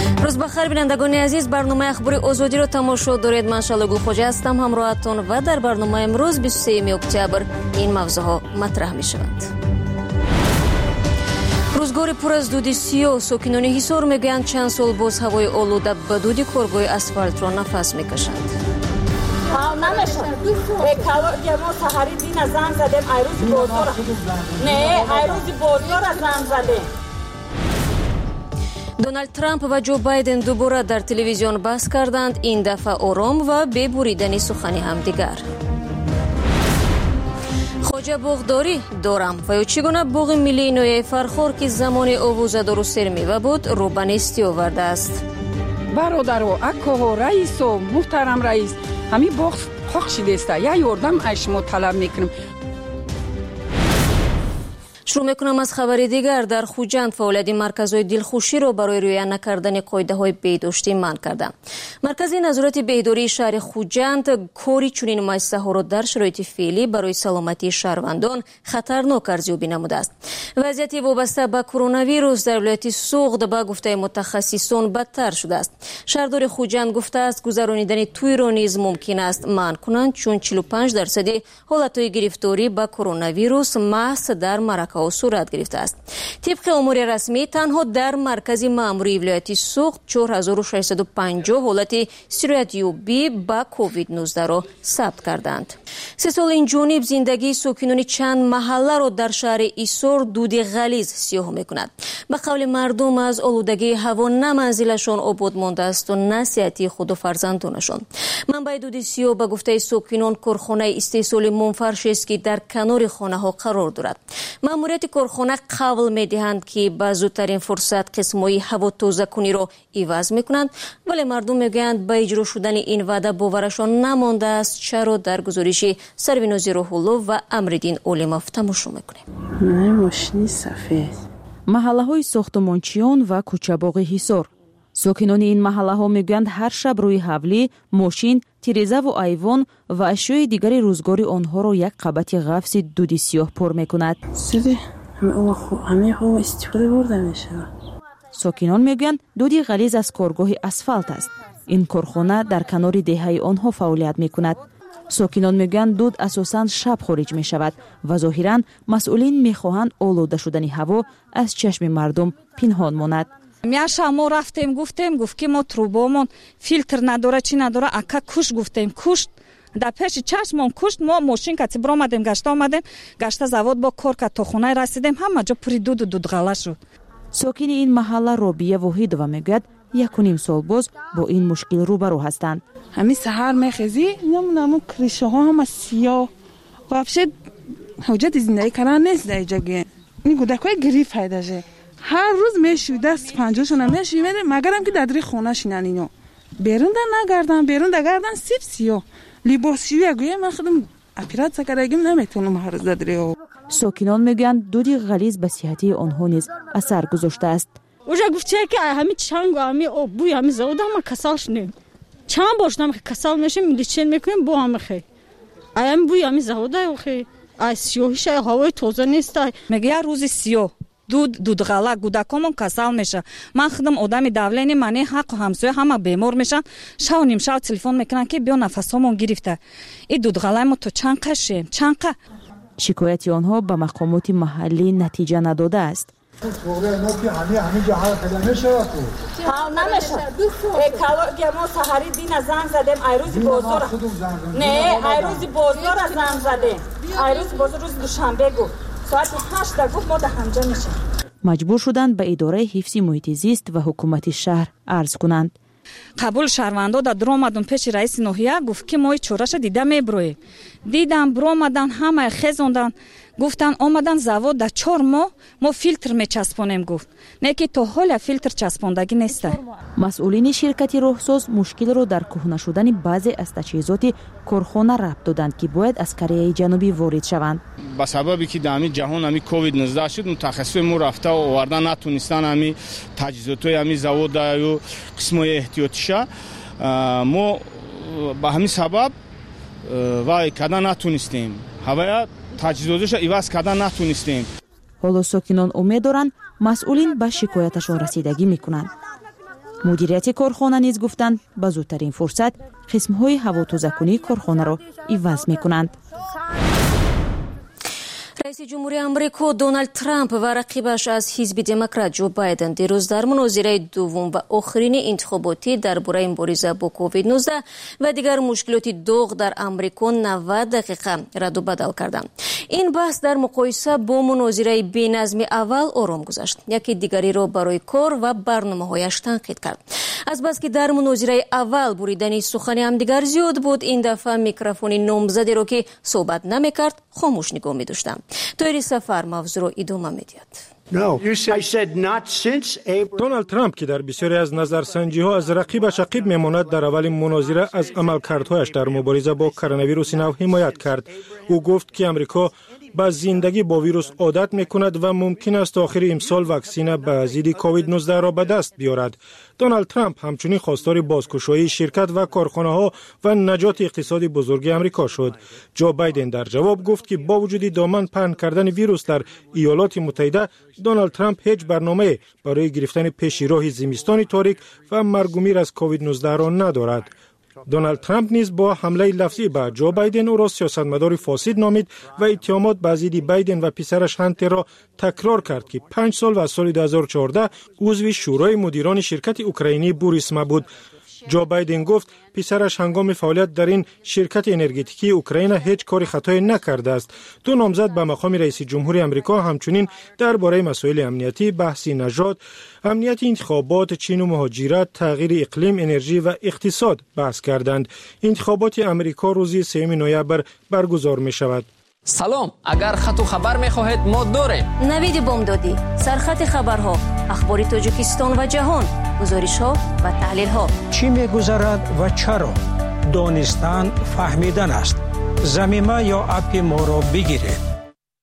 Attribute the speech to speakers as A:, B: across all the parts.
A: روز بخیر بینندگان عزیز، برنامه اخبار آزادی را تماشا دارید. من شعله گلخوجه هستم همراهتون و در برنامه امروز 23 اکتبر این موضوعها مطرح می شوند. روزگار پر از دود سیاه، ساکنان حصار میگویند چند سال باز هوای آلوده به دود کارگاه اسفالت را نفس میکشند. دونالد ترامپ و جو بایدن دوباره در تلویزیون بحث کردند، این دفعه آرام و بی بریدن سخن همدیگر. خوجه باغداری دارم و یا چگونه باغ ملی نویه فرخور که زمان آوازدار و سرمیوه بود رو به نیستی آورده است.
B: برادرو، اکاها، رئیسو، محترم رئیس، همین باغ خاک شده است. یا یاردم از شما طلب میکنم.
A: شروع میکنم از خبر دیگر. در خوجند فعالیت مرکزهای دلخوشی را برای رعایت نکردن قاعده‌های بهداشتی منع کرده. مرکز نظارت بهداری شهر خوجند کاری چنین مؤسسه‌ها را در شرایط فعلی برای سلامتی شهروندان خطرناک ارزیابی نموده است. وضعیت وابسته به کرونا ویروس در ولایت سوغد به گفته متخصصان بدتر شده است. شهردار خوجند گفته است گذرانیدن توی را نیز ممکن است منع کنند، چون 45% حالتهای گرفتاری به کرونا ویروس محض در مرکه صورت گرفته است. طبق امور رسمی تنها در مرکز مأموری ولایت سوغد 4650 حالت سرایت یابی با کووید 19 را ثبت کردند. 3 سال این جانب زندگی ساکنان چند محله را در شهر ایسور دود غلیظ سیاه میکند. به قول مردم از آلودگی هوا نه منزلشان آباد مانده است و نه صحت خود و فرزندانشان. منبع دود سیاه به گفته ساکنان کارخانه استیصال منفرش است که در کنار خانه ها قرار دارد. ماموریت کارخانه قول می‌دهند که با زودترین فرصت قسم‌های هوا تازه کنی را عوض می‌کنند، ولی مردم می‌گویند با اجرا شدن این وعده باورشان نمانده است. چرا در گزارش سروینازی روح‌الله و امردین اولماف تماشا می‌کنیم.
C: ماشین سفید.
D: محله‌های ساختمانچیان و کوچه‌باغ حصار. ساکنان این محله‌ها می‌گویند هر شب روی حولی، ماشین، تیریزه و ایوان و اشیاء دیگر روزگاری آنها را یک قبط غفص دود سیاه پر می‌کند.
C: همه هوا استفاده برده میشه.
D: ساکنان میگویند دود غلیظ از کارگاه اسفالت است. این کارخانه در کنار دهه آنها فعالیت میکند. ساکنان میگویند دود اساساً شب خارج میشود و ظاهراً مسئولین میخواهند آلوده شدن هوا از چشم مردم پنهان ماند.
E: میاشه ما رفتیم گفت که ما تروبامون فیلتر نداره چی نداره، اکا کش گفتیم کشت. در پیش چشمون کشت. ما ماشین کتی برا آمدیم گشته زواد با کار که تا خونه رسیدیم همه جا پوری دود غله شد.
D: ساکن این محله رابیه وحیدова میگوید 1.5 سال باز با این مشکل روبرو هستند.
C: همین سحر میخیزی نمونم کریشه ها هم سیاه و افشه حجت زندگی کردن نیست در جگه. این گودکای گریف هایده هر روز میشوی دست پنجاشون میشوی مگرم که در خونه شینن اینو بیرون در گردن سیب سیاه لباسیوی اگویه من خودم اپیرات سکرگیم نمیتونم هر روز دادره.
D: ساکنان میگویند دود غلیظ به صحت آنها نیز اثر گذاشته است.
F: اوجا گفته که همین چنگ و همین بوی همین زود هم کسالش نیم چند باشنم که کسال میشیم میلیچین میکنیم با هم خیلی همین بوی همین زوده و خیلی از سیاهیش هوای تازه نیست.
E: میگه روز سیاه دود غله گودکامون کسال میشه. من خودم آدم دولینی منی حق و همسایه همه بیمار میشن. شب و نیم شب تلفن میکنن که بیا نفسامون گرفته. این دود غله ما تو چند قشیم چند قه.
D: شکایت آنها به مقامات محلی نتیجه نداده است. مجبور شدند به اداره حفظ محیط زیست و حکومت شهر عرض کنند.
E: قبول شهروندا در آمدن پیش رئیس ناحیه گفت که ما چورش دیده میبرویم. دیدم برآمدن همه خزوندن گفتن آمدن زواد در 4 ماه ما فیلتر میچسبونیم. گفت نه که تا حالا فیلتر چسباندگی نیست.
D: مسئولین شرکت راهساز مشکل رو در کهنه شدن بعضی از تجهیزات کارخانه ربط دادند که باید از کره جنوبی وارد شوند.
G: با سببی که در جهان همی کووید 19 شد متخصص ما رفته و آوردن نتونستن همی تجهیزات همی زواد و قسمای احتیاطیشه ما به همین سبب وای کردن نتونستیم هوا تجهیزاتش عوض کردن نتونستیم.
D: حالا ساکنان امید دارند مسئولین به شکایتشان رسیدگی میکنند. مدیریت کارخانه نیز گفتند با زودترین فرصت قسم‌های هواتوزه‌کنی کارخانه را عوض می‌کنند.
A: رئیس جمهوری آمریکا دونالد ترامپ و رقیبش از حزب دموکرات جو بایدن دیروز در مناظره دوم و آخرین انتخاباتی درباره مبارزه با کووید 19 و دیگر مشکلات داغ در آمریکا 90 دقیقه رد و بدل کردند. این بحث در مقایسه با مناظره بی‌نظم اول آرام گذشت. یکی دیگری را برای کار و برنامه‌هایش تنقید کرد. از بس که در مناظره اول بریدن سخن همدیگر زیاد بود، این دفعه میکروفون نامزدی را که صحبت نمی‌کرد خاموش نگاه می‌داشتند. توی سفر موضوع رو ادامه می‌دهد.
H: دونالد ترامپ که در بسیاری از نظرسنجی‌ها از رقیبش عقب می‌ماند، در اول مناظره از عملکردهایش در مبارزه با کرونا ویروس نو حمایت کرد. او گفت که آمریکا با زندگی با ویروس عادت می‌کند و ممکن است آخر امسال واکسن به ضد کووید 19 را به دست بیاورد. دونالد ترامپ همچنین خواستار بازگشایی شرکت و کارخانه‌ها و نجات اقتصاد بزرگ آمریکا شد. جو بایدن در جواب گفت که با وجود دامن پهن کردن ویروس در ایالات متحده، دونالد ترامپ هیچ برنامه برای گرفتن پیش راه زمستان تاریک و مرگ و میر از کووید 19 را ندارد. دونالد ترامپ نیز با حمله لفظی به جو بایدن او را سیاستمدار فاسد نامید و اتهامات به ضد بایدن و پسرش هانتر را تکرار کرد که 5 سال و سال 2014 عضو شورای مدیران شرکت اوکراینی بوریسما بود. جو بایدن گفت پسرش هنگام فعالیت در این شرکت انرژتیکی اوکراین هیچ کار خطایی نکرده است. دو نامزد به مقام رئیس جمهوری آمریکا همچنین درباره مسائل امنیتی، بحث نژاد، امنیت انتخابات، چین و مهاجرت، تغییر اقلیم، انرژی و اقتصاد بحث کردند. انتخابات آمریکا روز 3 نوامبر برگزار می شود.
I: سلام، اگر خط و خبر می‌خواهید ما داریم.
A: نوید بامدادی، سرخط خبرها، اخبار تاجیکستان و جهان، گزارش‌ها و تحلیل‌ها.
J: چی می‌گذرد و چرا؟ دانستن فهمیدن است. زمینه یا اپ ما را بگیرید.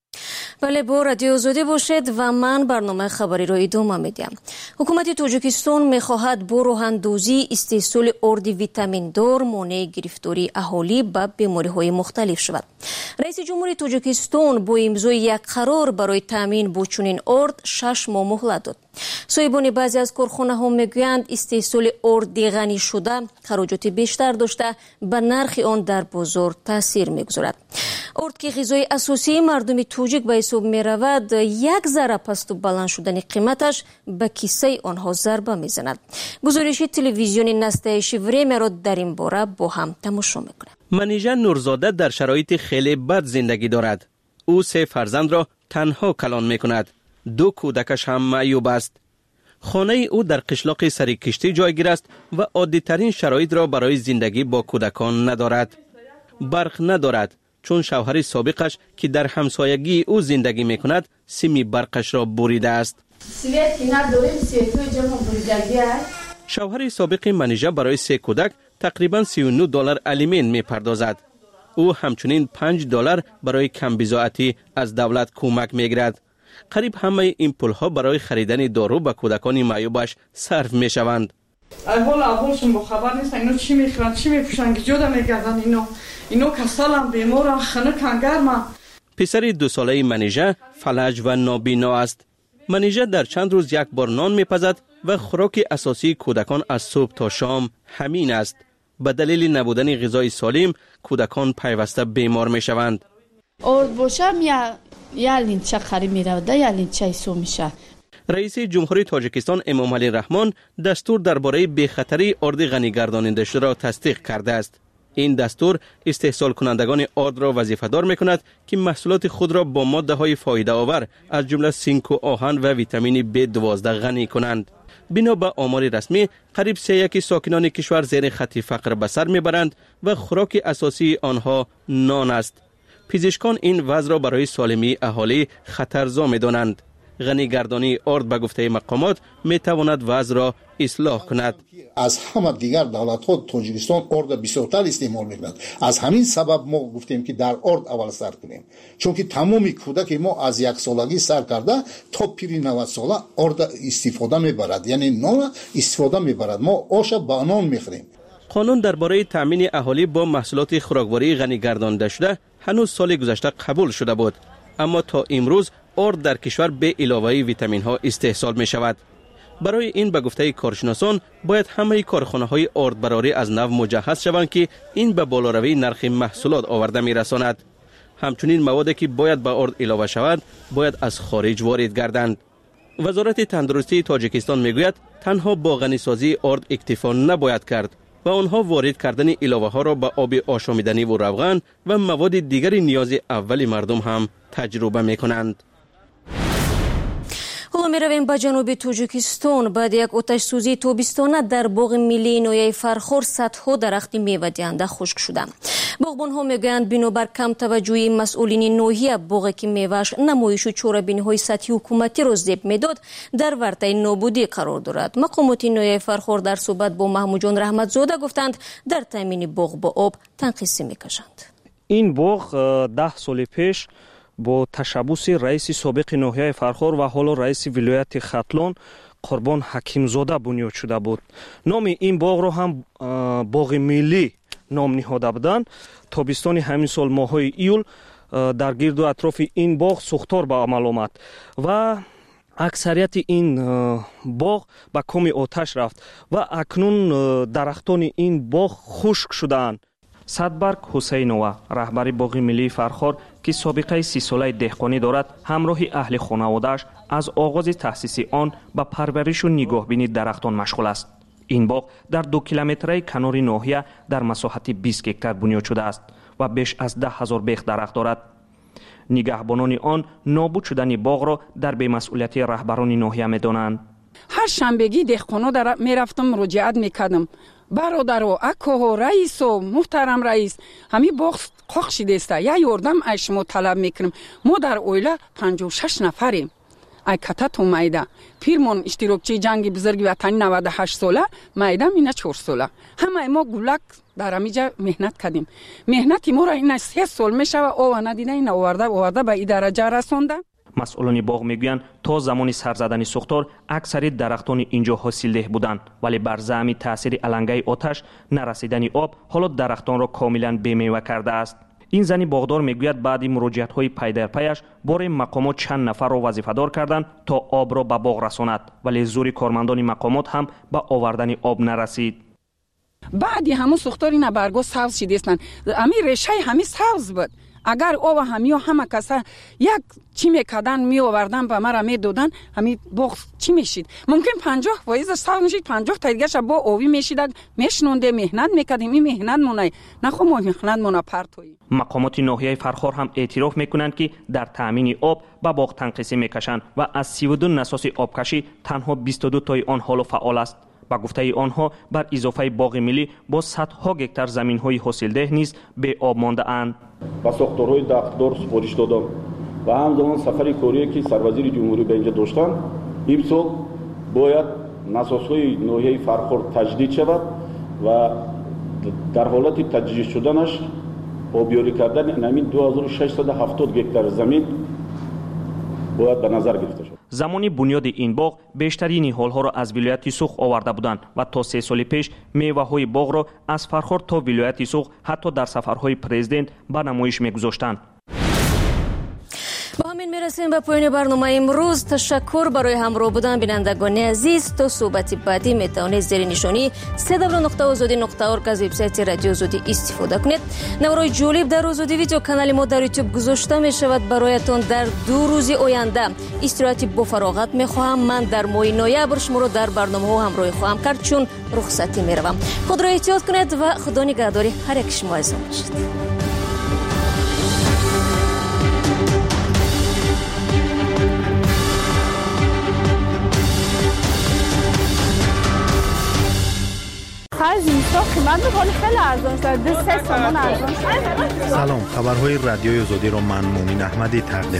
A: بله، با رادیو آزادی باشید و من برنامه خبری را ادامه میدم. حکومت تاجیکستان میخواهد با راه‌اندازی استحصال آرد ویتامین دار مانع گرفتاری اهالی به بیماری‌های مختلف شود. رئیس جمهوری تاجیکستان با امضای یک قرار برای تامین با چنین آرد 6 ماه مهلت داد. صاحبان بعضی از کارخانه‌ها میگویند استحصال آرد غنی شده خراجات بیشتر داشته به نرخ آن در بازار تاثیر میگذارد. آرد که غذای اساسی مردم تاجیک به حساب میرود، یک ذره پست و بلند شدن قیمتش به کیسه آنها ضربه میزند. گزارش تلویزیون نستایش وریم را در این باره با هم تماشا میکنیم.
K: منیژه نورزاده در شرایط خیلی بد زندگی دارد. او 3 فرزند را تنها کلان میکند. 2 کودکش هم معیوب است. خانه او در قشلاق سریکشتی جایگیر است و عادی ترین شرایط را برای زندگی با کودکان ندارد. برق ندارد چون شوهر سابقش که در همسایگی او زندگی میکند سیم برقش را بریده است. شوهر سابق منیژه برای 3 کودک تقریبا $39 الیمین میپردازد. او همچنین $5 برای کم بضاعتی از دولت کمک میگیرد. قریب همه این پولها برای خریدن دارو به کودکان معیوبش صرف میشوند.
C: اولشون با خبر نیستن اینو چی میخورن چی میپوشن که جدا میگردن. اینو کسالم بیمارن خنکن گرمه.
K: پسر 2 ساله منیژه فلج و نابینا است. منیژه در چند روز یک بار نان میپزد و خوراک اساسی کودکان از صبح تا شام همین است. به دلیل نبودن غذای سالم کودکان پیوسته بیمار میشوند.
L: آرد باشم یا لینچه خری میرود یا لینچه ایسو میشه.
K: رئیس جمهوری تاجیکستان امام علی رحمان دستور درباره بی‌خطری آرد غنی گرداننده شده را تصدیق کرده است. این دستور استحصال کنندگان آرد را وظیفه‌دار می‌کند که محصولات خود را با ماده‌های فایده آور از جمله زینک و آهن و ویتامین B12 غنی کنند. بنا به آمار رسمی قریب 3/1 ساکنان کشور زیر خط فقر به سر میبرند و خوراک اساسی آنها نان است. پزشکان این وضع را برای سالمی اهالی خطرزا می‌دانند. غنی گردانی آرد به گفته مقامات میتواند وضع را اصلاح کند.
M: از همه دیگر دولت‌ها تاجیکستان آرد بسیارتر استعمال می‌کند. از همین سبب ما گفتیم که در آرد اول سر کنیم، چون که تمام کودک ما از 1 سالگی سر کرده تا پیری 90 ساله آرد استفاده می‌برد، یعنی نان استفاده می‌برد. ما آش با نان می‌خوریم.
K: قانون درباره تامین اهالی با محصولات خوراکواری غنی گردانده شده هنوز سال گذشته قبول شده بود، اما تا امروز آرد در کشور به علاوه ویتامین ها استحصال می شود. برای این به گفته کارشناسان باید همه کارخانه‌های آردبراری از نو مجهز شوند که این به بالاروی نرخ محصولات آورده می‌رساند. همچنین موادی که باید به آرد علاوه شود باید از خارج وارد گردند. وزارت تندرستی تاجیکستان میگوید تنها با غنیسازی آرد اکتفا نباید کرد و آنها وارد کردن علاوه ها را به آب آشامیدنی و روغن و مواد دیگر نیاز اولی مردم هم تجربه میکنند.
A: حالا می رویم به جنوب تاجیکستان. بعد یک آتش سوزی تابستانه در باغ ملی ناحیه فرخار صدها درخت میوه دهنده خشک شدند. باغبان ها میگویند بنابر کم توجهی مسئولین ناحیه باغی که میوهش نمایش و چاره‌بینی های سطحی حکومتی را زیب میداد در ورطه نابودی قرار دارد. مقامات ناحیه فرخار در صحبت با محمود جان رحمتزاده گفتند در تامین باغ با آب تنقیصی میکشند.
N: این باغ 10 سال پیش با تشبوس رئیس سابق ناحیه فرخار و حالا رئیس ولایت ختلان قربان حکیمزاده بنیاد شده بود. نام این باغ را هم باغ ملی نام نهاده بودند. تابستان همین سال ماهای ایول در گرد و اطراف این باغ سوختار به عمل آمد و اکثریت این باغ به کام آتش رفت و اکنون درختان این باغ خشک شدند. صدبرگ حسینова رهبر باغ ملی فرخار که سابقه 30 ساله دهقانی دارد همراه اهل خانواده‌اش از آغاز تأسیس آن به پرورش و نگاهبینی درختان مشغول است. این باغ در 2 کیلومتری کنار ناحیه در مساحت 20 هکتار بنیاد شده است و بیش از 10,000 بیخ درخت دارد. نگهبانان آن نابود شدن باغ را در بی‌مسئولیتی رهبران ناحیه می‌دانند.
B: هر شنبگی دهقانا در میرفتم مراجعت میکردم. برادر و اکا و رئیس و محترم رئیس همی باغ قاق شده است. یا یاردم ای شما طلب میکنم. ما در اویله 56 نفریم. ای کتت و مایده پیرمون اشتراکچی جنگ بزرگی وطنی 98 ساله، مایده اینه 4 ساله. همه ما گولک در همیجا مهنت کردیم. مهنتی ما را این 3 سال میشه و آوه ندیده این آورده به این درجه رسانده.
N: مسئولان باغ میگویند تا زمان سر زدن سوختار اکثر درختان اینجا حاصلده بودند، ولی بر زمین تاثیر علنگه آتش نرسیدن آب حالا درختان را کاملا بی‌میوه کرده است. این زنی باغدار میگوید بعد مراجعت های پی در پیش بار مقامات چند نفر را وظیفه دار کردند تا آب را به باغ رساند، ولی زور کارمندان مقامات هم به آوردن آب نرسید.
B: بعدی همون سوختار اینا برگو سبز شده استن. امی ریشه همی سبز بود. اگر او همی و همه کسا یک چی میکردن می آوردن به مرا میدادن، همی باغ چی میشید؟ ممکن 50% سال میشید، 50 تا دیگه با اوی میشید، میشنونده مهنت میکردیم. این مهنت مونه نخو مهنت مونه پرتوی.
N: مقامات ناحیه فرخار هم اعتراف میکنند که در تامین آب به باغ تنقیصی میکشند و از 32 نساس آبکشی تنها 22 تای آن حالا فعال است. با گفته آنها بر اضافه باغ ملی با صدها هکتار زمین های حاصلده نیز به آب مانده اند.
O: با ساختارهای دختدار سفارش دادم و همزمان سفر کاری که سروزیر جمهوری به اینجا داشتن، امسال باید نساس‌های ناحیه فرخار تجدید شود و در حالت تجدید شدنش آبیاری کردن همین 2670 هکتار زمین باید به نظر گرفته شد.
N: زمانی بنیاد این باغ بیشتری نهال‌ها را از ولایت سوخ آورده بودند و تا 3 سال پیش میوه‌های باغ را از فرخار تا ولایت سوخ حتی در سفرهای پرزیدنت به نمایش می‌گذاشتند.
A: با همین میرسیم به پایان برنامه امروز. تشکر برای همراه بودن بینندگان عزیز. تا صحبت بعدی میتوانید زیر نشانی www.azadi.org از وبسایت رادیو آزادی استفاده کنید. نوارای جالب در آزادی ویدیو کانال ما در یوتیوب گذاشته می شود برایتان. در 2 روز آینده استراحتی با فراغت میخواهم. من در ماه نوامبر شما را در برنامه ها همراهی خواهم کرد چون رخصتی میروم. خود را احتیاط کنید و خدا نگهدار هر یک شما عزیزان باشید.
P: از اینستا قیمت میکنه خیلی ارزان شده 3 تومان ارزان شده.
Q: سلام، خبرهای رادیوی آزادی را من مومن احمدی تقدیم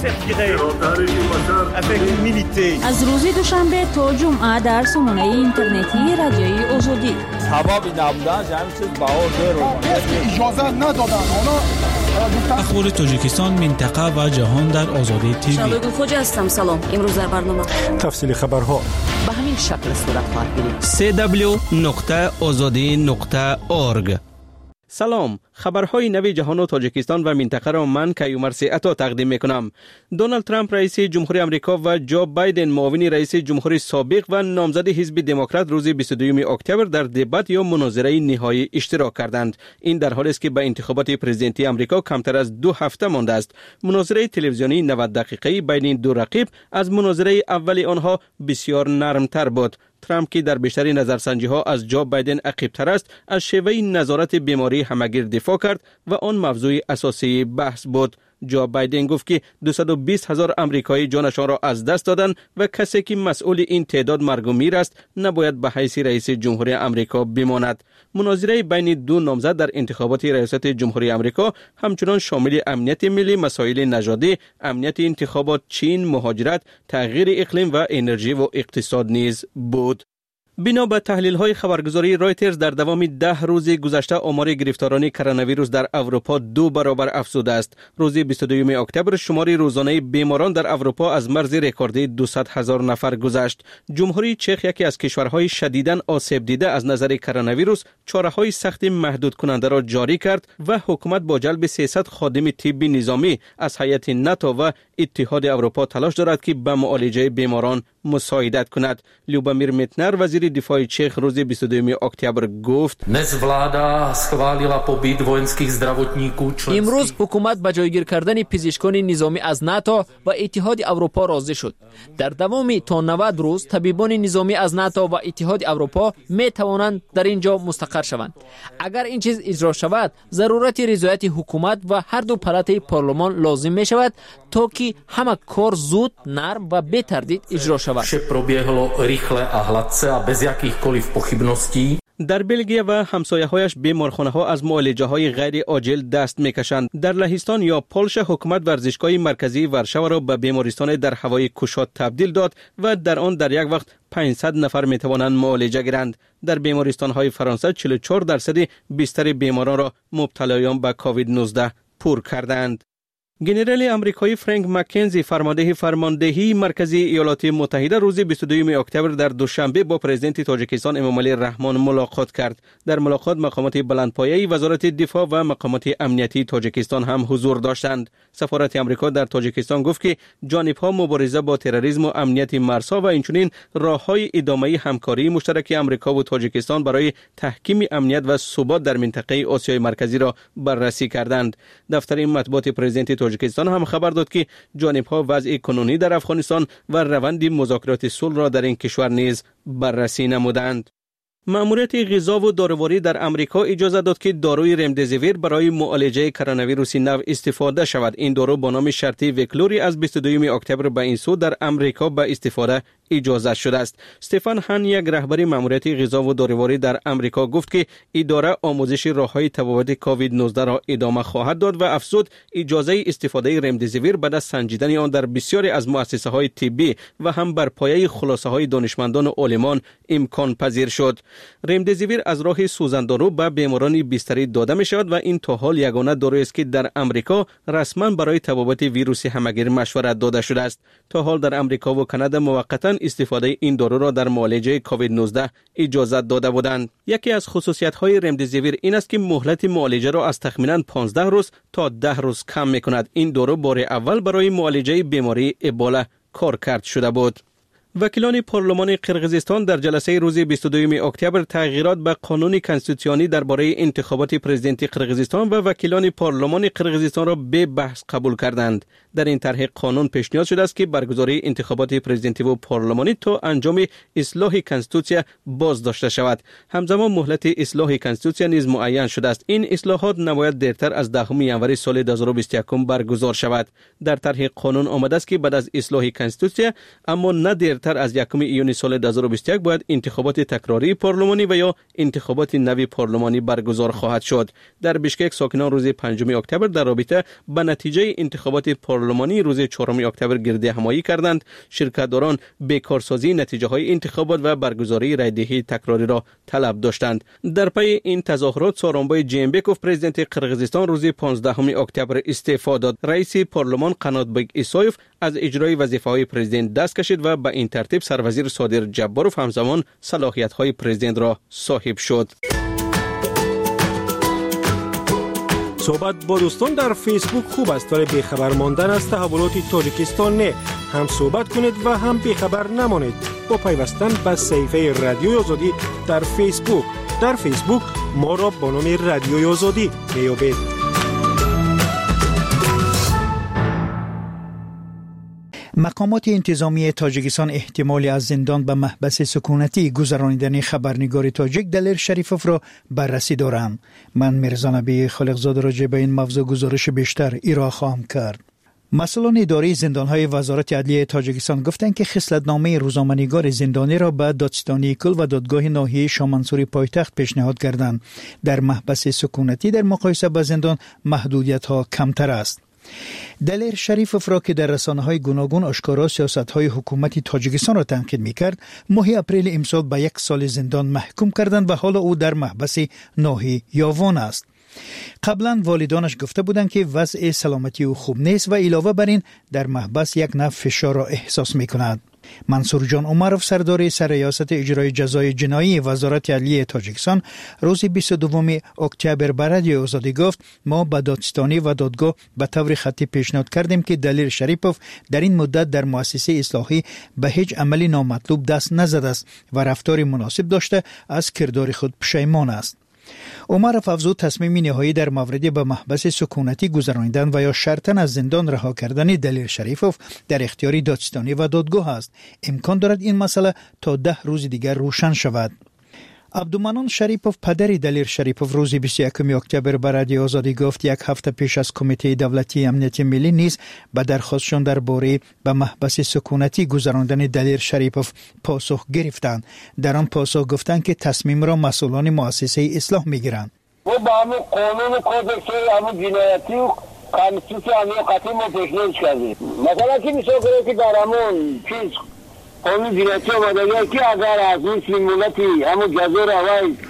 Q: می‌کنم.
D: از روز دوشنبه تا جمعه در سامانه اینترنتی رادیوی آزادی.
R: حبابی نبودن همین چیز بهار
S: اجازه ندادن.
T: اخبار تاجیکستان، منطقه و جهان در آزادی تیوی.
A: شبگون خوجا هستم. سلام. امروز در برنامه
H: تفصیل خبرها
U: به همین شکل صورت خواهد گرفت.
K: www.azadi.org سلام، خبرهای نوی جهان و تاجیکستان و منطقه را من کیومر عطا تقدیم میکنم. دونالد ترامپ رئیس جمهوری آمریکا و جو بایدن معاون رئیس جمهوری سابق و نامزد حزب دموکرات روز 22 اکتبر در دبات یا مناظره نهایی اشتراک کردند. این در حالی است که به انتخابات پرزیدنتی آمریکا کمتر از 2 هفته مانده است. مناظره تلویزیونی 90 دقیقه‌ای بین دو رقیب از مناظره اولی آنها بسیار نرمتر بود. ترامپ که در بیشتر نظرسنجی ها از جو بایدن عقیب‌تر است، از شیوه نظارت بیماری همگیر دفاع کرد و آن موضوع اساسی بحث بود. جو بایدن گفت که 220,000 آمریکایی جانشان را از دست دادند و کسی که مسئول این تعداد مرگ و میر است نباید به حیث رئیس جمهوری آمریکا بماند. مناظره بین دو نامزد در انتخابات ریاست جمهوری آمریکا همچنان شامل امنیت ملی، مسائل نژادی، امنیت انتخابات، چین، مهاجرت، تغییر اقلیم و انرژی و اقتصاد نیز بود. بنا به تحلیل‌های خبرگزاری رایترز در دوام 10 روز گذشته آمار گرفتاران کرونا ویروس در اروپا 2 برابر افزوده است. روز 22 اکتبر شمار روزانه بیماران در اروپا از مرز رکوردی 200,000 نفر گذشت. جمهوری چک یکی از کشورهای شدیداً آسیب دیده از نظر کرونا ویروس چاره‌های سخت محدود کننده را جاری کرد و حکومت با جلب 300 خادم طبی نظامی از هیئت ناتو و اتحاد اروپا تلاش دارد که به معالجه بیماران مساعدت کند. لوبامیر میتنر وزیر دفاع چک روز 22 اکتبر گفت:
U: امروز حکومت به جایگیر کردن پزشکان نظامی از ناتو و اتحاد اروپا راضی شد. در دوام تا 90 روز طبیبان نظامی از ناتو و اتحاد اروپا می توانند در اینجا مستقر شوند. اگر این چیز اجرا شود، ضرورت رضایت حکومت و هر دو پالات پارلمان لازم می شود تا که همه کار زود، نرم و بی تردید اجرا شود.
K: در بلژیک و همسایه‌هایش بیمارخانه‌ها از معالجه‌های غیر عاجل دست می‌کشند. در لهستان یا پولش حکومت ورزشگاه مرکزی ورشاو را به بیمارستان در هوای کوشاد تبدیل داد و در آن در یک وقت 500 نفر می‌توانند معالجه گیرند. در بیمارستان‌های فرانسه 44% بیشتر بیماران را مبتلایان به کووید 19 پر کردند. گنرال آمریکایی فرانک مکنزی فرمانده فرماندهی مرکزی ایالات متحده روز 22 اکتبر در دوشنبه با پرزیدنت تاجیکستان امامعلی رحمان ملاقات کرد. در ملاقات مقامات بلندپایه وزارت دفاع و مقامات امنیتی تاجیکستان هم حضور داشتند. سفارت آمریکا در تاجیکستان گفت که جانب‌ها مبارزه با تروریسم و امنیت مرزها و اینچنین راه‌های ادامه همکاری مشترک آمریکا و تاجیکستان برای تحکیم امنیت و ثبات در منطقه آسیای مرکزی را بررسی کردند. دفتر مطبوعات پرزیدنت تاجیکستان هم خبر داد که جانب‌ها وضع کنونی در افغانستان و روند مذاکرات صلح را در این کشور نیز بررسی نمودند. مأموریت غذا و داروری در امریکا اجازه داد که داروی رمدزیویر برای معالجه کرونا ویروس نو استفاده شود. این دارو با نام شرطی ویکلوری از 22 اکتبر به این سو در امریکا به استفاده اجازه شده است. استفان هان یک رهبر مأموریت غذا و داروری در امریکا گفت که اداره آموزش راه‌های تفاوت کووید 19 را ادامه خواهد داد و افزود اجازه استفاده رمدزیویر بعد از سنجیدن آن در بسیاری از مؤسسه‌های طبی و هم بر پایه خلاصه‌های دانشمندان و عالمان امکان پذیر شد. رمدزیویر از راه سوزاندارو به بیماران بستری داده می شود و این تا حال یگانه دارویی است که در امریکا رسما برای تبابت ویروس همگیر مشورت داده شده است. تا حال در امریکا و کانادا موقتا استفاده این دارو را در معالجه کووید 19 اجازه داده بودند. یکی از خصوصیت‌های رمدزیویر این است که مهلت معالجه را از تخمیناً 15 روز تا 10 روز کم می‌کند. این دارو بار اول برای معالجه بیماری ابولا کارکرد شده بود. وکیلان پارلمان قرقیزستان در جلسه روز 22 اکتبر تغییرات به قانون کنستیتوسیونی درباره انتخابات پرزیدنتی قرقیزستان و وکیلان پارلمان قرقیزستان را به بحث قبول کردند. در این طرح قانون پیشنهاد شده است که برگزاری انتخابات پرزیدنتی و پارلمانی تا انجام اصلاح کنستیتوسیا باز داشته شود. همزمان مهلت اصلاح کنستیتوسیا نیز معین شده است. این اصلاحات نباید دیرتر از 10 ینوری سال 2021 برگزار شود. در طرح قانون آمده است که بعد از اصلاح کنستیتوسیا اما نه دیرتر از 1 ایون سال 2021 باید انتخابات تکراری پارلمانی و یا انتخابات نوی پارلمانی برگزار خواهد شد. در بشکک ساکنان روز 5 اکتبر در رابطه با نتیجه انتخابات پارلمانی روز 4 اکتبر گرد همایی کردند. شرکت‌داران بیکارسازی نتیجه های انتخابات و برگزاری رایدهی تکراری را طلب داشتند. در پی این تظاهرات سورونبای جینبکوف پرزیدنت قرقیزستان روز 15 اکتبر استعفا داد. رئیس پارلمان قناتبک ایسایف از اجرای وظیفه‌های پرزیدنت دست کشید و به این ترتیب سروزیر صادر جباروف همزمان صلاحیت‌های پرزیدنت را صاحب شد.
H: صحبت با دوستان در فیسبوک خوب است ولی بیخبر ماندن از تحولات تاجیکستان نه. هم صحبت کنید و هم بیخبر نمانید با پیوستن به صفحه رادیوی آزادی در فیسبوک. در فیسبوک ما را با نام رادیوی آزادی میابید.
F: مقامات انتظامی تاجیکستان احتمال از زندان به محبس سکونتی گذرانیدن خبرنگار تاجیک دلیر شریفوف را بررسی دارند. من میرزا نبی خالقزاده راجع به این موضوع گزارش بیشتر ارائه خواهم کرد. مسئولان اداره زندانهای وزارت عدلیه تاجیکستان گفتند که خصلتنامه روزنامه‌نگار زندانی را به دادستانی کل و دادگاه ناحیه شامنسوری پایتخت پیشنهاد کردند. در محبس سکونتی در مقایسه با زندان محدودیت‌ها کمتر است. دلیر شریفوف را که در رسانه‌های گوناگون آشکارا سیاست‌های حکومت تاجیکستان را تنقید می‌کرد، ماه اپریل امسال به 1 سال زندان محکوم کردند و حالا او در محبس ناحیه یاوان است. قبلا والدانش گفته بودند که وضع سلامتی او خوب نیست و علاوه بر این در محبس یک نوع فشار را احساس می‌کند. منصور جان عمرов سردار سرریاست اجرای جزای جنایی وزارت عدلیه تاجیکستان روز 22 اکتبر به رادیوی آزادی گفت ما به دادستانی و دادگاه به طور خطی پیشنهاد کردیم که دلیر شریفوف در این مدت در مؤسسه اصلاحی به هیچ عملی نامطلوب دست نزده است و رفتار مناسب داشته از کردار خود پشیمان است. عمرов افزود تصمیم نهایی در مورد به محبس سکونتی گذرانیدن و یا شرطاً از زندان رها کردن دلیر شریفوف در اختیار دادستانی و دادگاه است. امکان دارد این مسئله تا 10 روز دیگر روشن شود. عبدالمنان شریفوف پدر دلیر شریفوف روز 21 اکتبر به رادیوی آزادی گفت 1 هفته پیش از کمیته دولتی امنیت ملی نیز به درخواستشان درباره به محبس سکونتی گذراندن دلیر شریفوف پاسخ گرفتند. در آن پاسخ گفتند که تصمیم را مسئولان مؤسسه اصلاح میگیرند.
V: و با همون قانون کودکس همون جنایتی و کانستیتوسیون امنیتی ما پیشنهاد کردیم. مثلا که میشه که در همون چیز قانون جنایتی آمده که اگر از این سیمولتی همون جزا را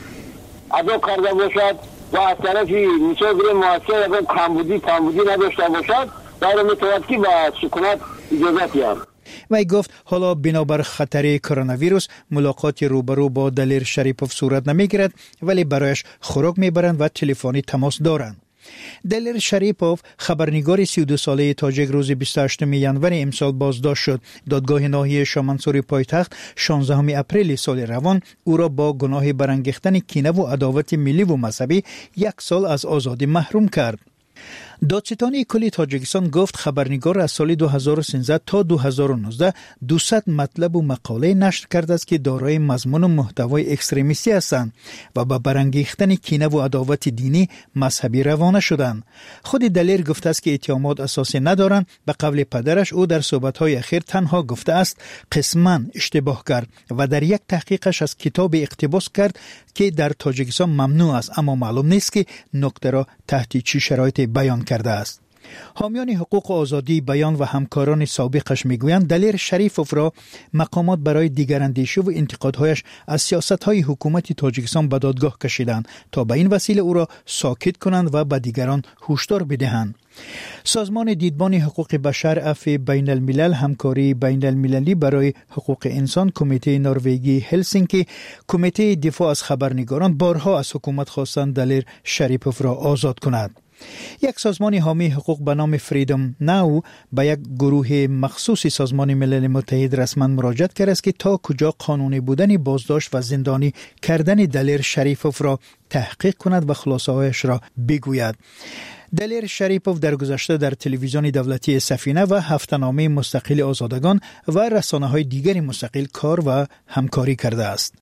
V: ادا کرده باشد و از طرفی مسافر مؤثر اگر کمبودی نداشته باشد در متوسط که به سکونت اجازه یابد.
F: وی گفت حالا بنابر خطر کرونا ویروس ملاقات روبرو با دلیر شریفوف صورت نمیگیرد ولی برایش خوراک میبرند و تلفنی تماس دارند. دلیر شریفوف خبرنگار 32 ساله تاجیک روز 28 ینور امسال بازداشت شد. دادگاه ناحیه شامنسوری پایتخت 16 اپریل سال روان او را با گناه برانگیختن کینه و عداوت ملی و مذهبی 1 سال از آزادی محروم کرد. دادستانی کلی تاجیکستان گفت خبرنگار از سال 2013 تا 2019 200 مطلب و مقاله نشر کرده است که دارای مضمون و محتوای اکستریمیستی هستند و با برانگیختن کینه و عداوت دینی مذهبی روانه شدند. خود دلیر گفته است که اتهامات اساسی ندارند. به قول پدرش او در صحبت‌های اخیر تنها گفته است قسماً اشتباه کرد و در یک تحقیقش از کتاب اقتباس کرد که در تاجیکستان ممنوع است اما معلوم نیست که نکته را تحت چه شرایطی بیان کرده است. حامیان حقوق آزادی بیان و همکاران سابقش میگویند دلیر شریفوف را مقامات برای دیگراندیشی و انتقادهایش از سیاست‌های حکومت تاجیکستان به دادگاه کشیدند تا به این وسیله او را ساکت کنند و به دیگران هشدار بدهند. سازمان دیدبان حقوق بشر عفو بین الملل همکاری بین المللی برای حقوق انسان کمیته نروژی هلسینکی کمیته دفاع از خبرنگاران بارها از حکومت خواستند دلیر شریفوف را آزاد کند. یک سازمان حامی حقوق به نام فریدم ناو به یک گروه مخصوصی سازمان ملل متحد رسما مراجعت کرده است که تا کجا قانونی بودن بازداشت و زندانی کردن دلیر شریفوف را تحقیق کند و خلاصه‌هایش را بگوید. دلیر شریفوف در گذشته در تلویزیون دولتی سفینه و هفته‌نامه مستقل آزادگان و رسانه‌های دیگر مستقل کار و همکاری کرده است.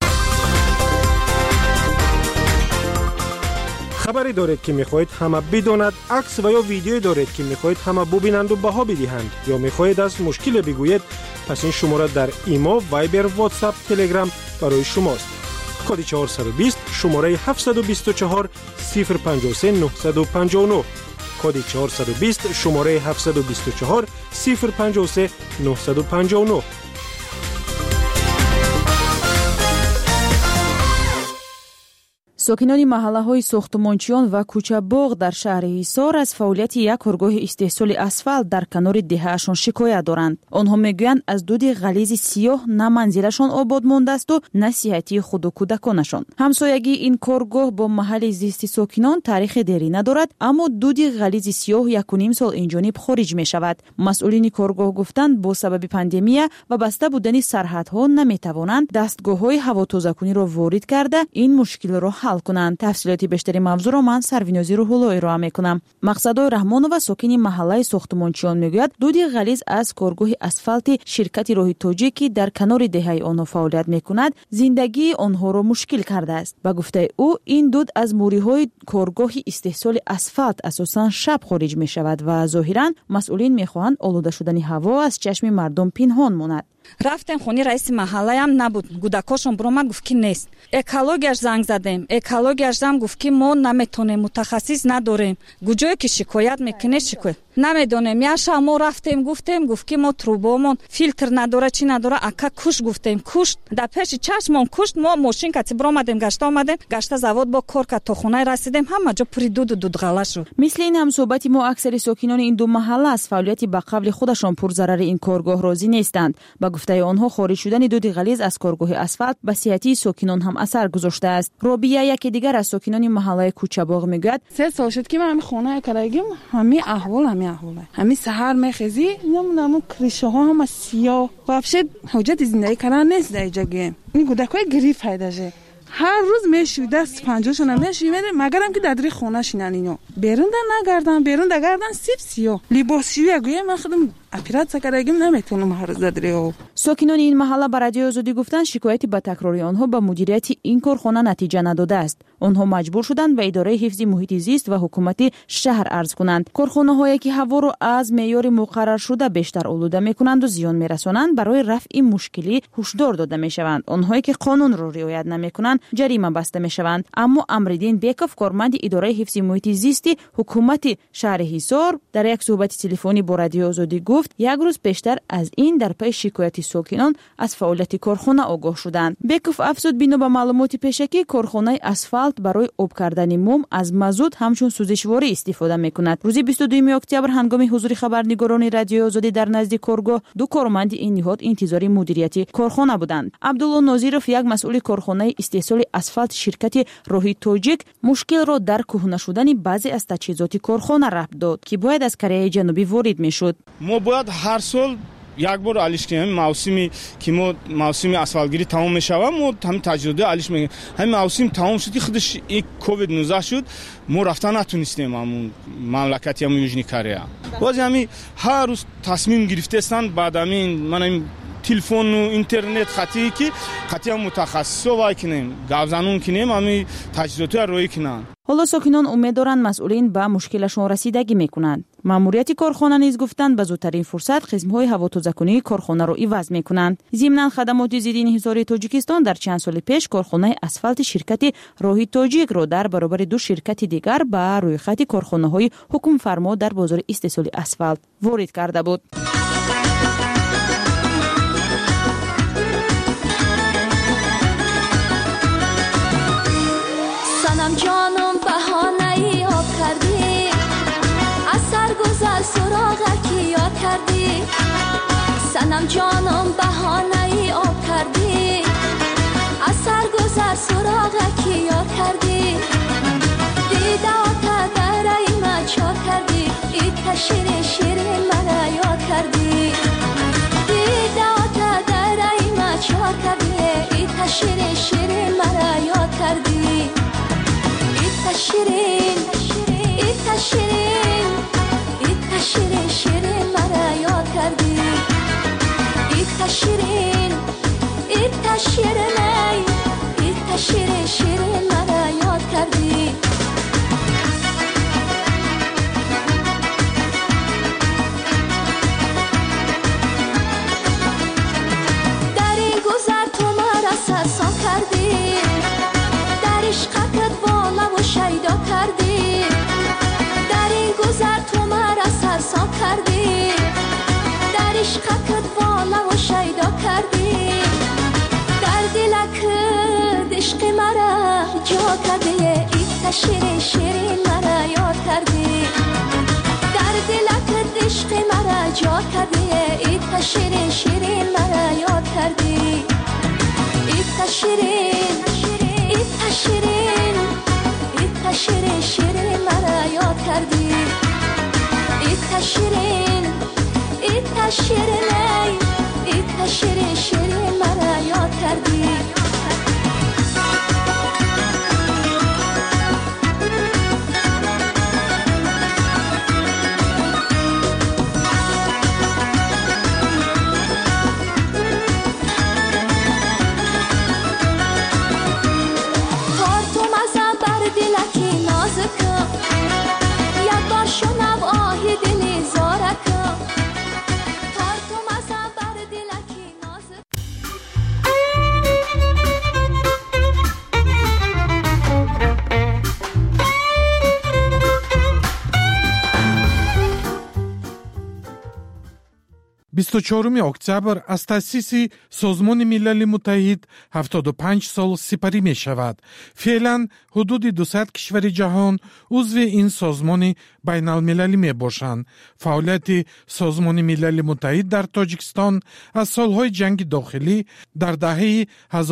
H: خبری دارید که میخواهید همه بداند، عکس و یا ویدیویی دارید که میخواهید همه ببینند و بها بدهند یا میخواهید از مشکل بگویید، پس این شماره در ایما، وایبر، واتساپ، تلگرام برای شماست. کد 420 شماره 724 053 959 کد 420 شماره 724 053 959.
D: ساکنان محله‌های ساختمانچیان و کوچه‌باغ در شهر حصار از فعالیت یک کارگاه استحصال اسفالت در کنار دهه‌شان شکایت دارند. آنها میگویند از دود غلیظ سیاه نه منزلشان آباد مانده است و نه صحتی خود و کودکانشان. همسایگی این کارگاه با محل زیست ساکنان تاریخ دیری ندارد، اما دود غلیظ سیاه 1.5 سال اینجانب خارج می شود. مسئولین کارگاه گفتند با سبب پاندمی و بسته بودن سرحدها نمیتوانند دستگاه‌های هواتازه‌کنی را وارد کرده این مشکل را حل کنند. تفصیلات بیشتری موضوع را من سروینازی روح‌الله ارائه میکنم. مقصدای رحمانова ساکنی محله ساختمانچیان میگوید دود غلیظ از کارگاه اسفالت شرکت راهی تاجیکی در کنار دهه آنها فعالیت میکند زندگی آنها را مشکل کرده است. با گفته او این دود از موریهای کارگاه استحصال اسفالت اساساً شب خارج می شود و ظاهراً مسئولین میخواهند آلوده شدن هوا از چشم مردم پنهان ماند.
E: рафтем хони раиси маҳаллаям набуд, гудакошон буромад гуфт ки нест. Экологияш занг задем, экологияш зам гуфт ки мо наметонем, мутахассис надорем. гуҷое ки шикоят мекунед шикоят намедонем. яша мо рафтем гуфтем гуфт ки мо трубомон филтр надора чи надора, ака куш гуфтем кушт дар пеши чашмон кушт. мо мошинкати буромадем гашта омадем гашта завод бо кор кард то хонаи расидем ҳама ҷо пури дуду дудғала шуд.
D: мисли ин ҳамсӯҳбати мо аксари сокинони ин ду маҳалла аз фаъолияти ба қавли худашон пурзарари ин коргоҳ розӣ нестанд. ба гуфтаи онҳо خارج شدن دود غلیظ از کارگاه اسفالت به صحتی ساکنان هم اثر گذاشته است. رابیه یکی دیگر از ساکنان محله کوچه‌باغ میگوید
C: 3 سال شد که من همین خانه کرایگیم همین احواله همین سحر میخیزی نمونم کریشه ها هم سیاه و افشد حجت زندگی کردن نیست در جگه. این کودکای گریف هایداشه هر روز میشوی دست پنجاشون هم میشوی مگرم که در خونه شینن اینو بیرون در گردن سیاه لباسشویی گویا من خودم اپراتسیا کردم نمیتونم هر روز در
D: ساکنان این محله به رادیو آزادی گفتند شکایتی به تکراری آنها به مدیریت این کارخانه نتیجه نداده است. آنها مجبور شدند به اداره حفظ محیط زیست و حکومت شهر عرض کنند. کارخانه‌هایی که هوا را از معیار مقرر شده بیشتر آلوده می‌کنند و زیان می‌رسانند برای رفع مشکلی هشدار داده می‌شوند. آنهایی که قانون را رعایت نمی‌کنند جریمه بسته می‌شوند. اما امرالدین بیکوف کارمند اداره حفظ محیط زیست حکومت شهر حصار در یک صحبت تلفنی با رادیو آزادی گفت یک روز پیشتر از این در پی شکایت ساکنان از فعالیت کارخانه آگاه شدند. بیکوف افزود بنا به معلومات پیشکی کارخانه اسفالت برای آب کردن موم از مازوت همچون سوزشواری استفاده می‌کند. روز 22 اکتبر هنگام حضور خبرنگاران رادیو آزادی در نزد کارگاه دو کارمند این نهاد انتظار مدیریت کارخانه بودند. عبدالله ناظرов یک مسئول کارخانه استحصال اسفالت شرکت راهی تاجیک مشکل را در کهنه شدن بعضی از تجهیزات کارخانه ربط داد که باید از کره جنوبی وارد می‌شد.
G: ما باید هر سال یک بار علیش کنیم موسمی که ما موسم اسفالتگیری تمام میشه و ما همین تجربه علیش میگیم همین موسم تمام شد خودش یک کووید 19 شد ما رفتن نتونستیم همون مملکتی هم یوجنی کره باز همین هر روز تصمیم گرفتن بعد همین من این تلفن و اینترنت خطی هم متخصص وای کنیم گاوزانون کنیم همین تجربه روی کنن.
D: حالا ساکنان امید دارند مسئولین به مشکلشون رسیدگی میکنند. ماموریت کارخانه نیز گفتند به زودترین فرصت خدمت‌های هواتازه‌کنی کارخانه را عوض میکنند. ضمن خدمات ضد انحصار تاجیکستان در چند سال پیش کارخانه اسفالت شرکت راهی تاجیک را در برابر دو شرکت دیگر به روی خط کارخانه‌های حکم فرما در بازار استحصال اسفالت وارد کرده بود.
W: سنم جانم بهانه‌ای آب کردی از سرگذر سراغکی یاد کردی سنم جانم بهانه‌ای آب کردی از سرگذر سراغکی یاد کردی دیده آتا درای من چا کردی ایت شیرین شیرین مرا یاد کردی دیده آتا درای من چا کردی ایت شیرین شیرین مرا یاد کردی شیرین ایت شیرین شیرین مرا یاد کردی ایت شیرین شیرین مرا یاد کردی در این گذر تو مرا سرسام کردی در عشقت بالا و شیدا کردی در این گذر تو مرا سرسام کردی در عشقت بالا و شیدا کردی در دلک عشق مرا جا کردی تا شیرین شیرین مرا یاد کردی در دلت عشق مرا جا کردی ای تا شیرین شیرین مرا یاد کردی ای تا شیرین ای تا شیرین ای تا شیرین شیرین مرا یاد کردی ای تا شیرین ای تا شیرین ای تا شیرین شیرین مرا یاد کردی
I: چهارم اکتبر از تأسیس سازمان ملل متحد 75 سال سپری می شود. فعلا حدود 200 کشور جهان عضو این سازمان بین المللی می باشند. فعالیت سازمان ملل متحد در تاجیکستان از سالهای جنگ داخلی در دهه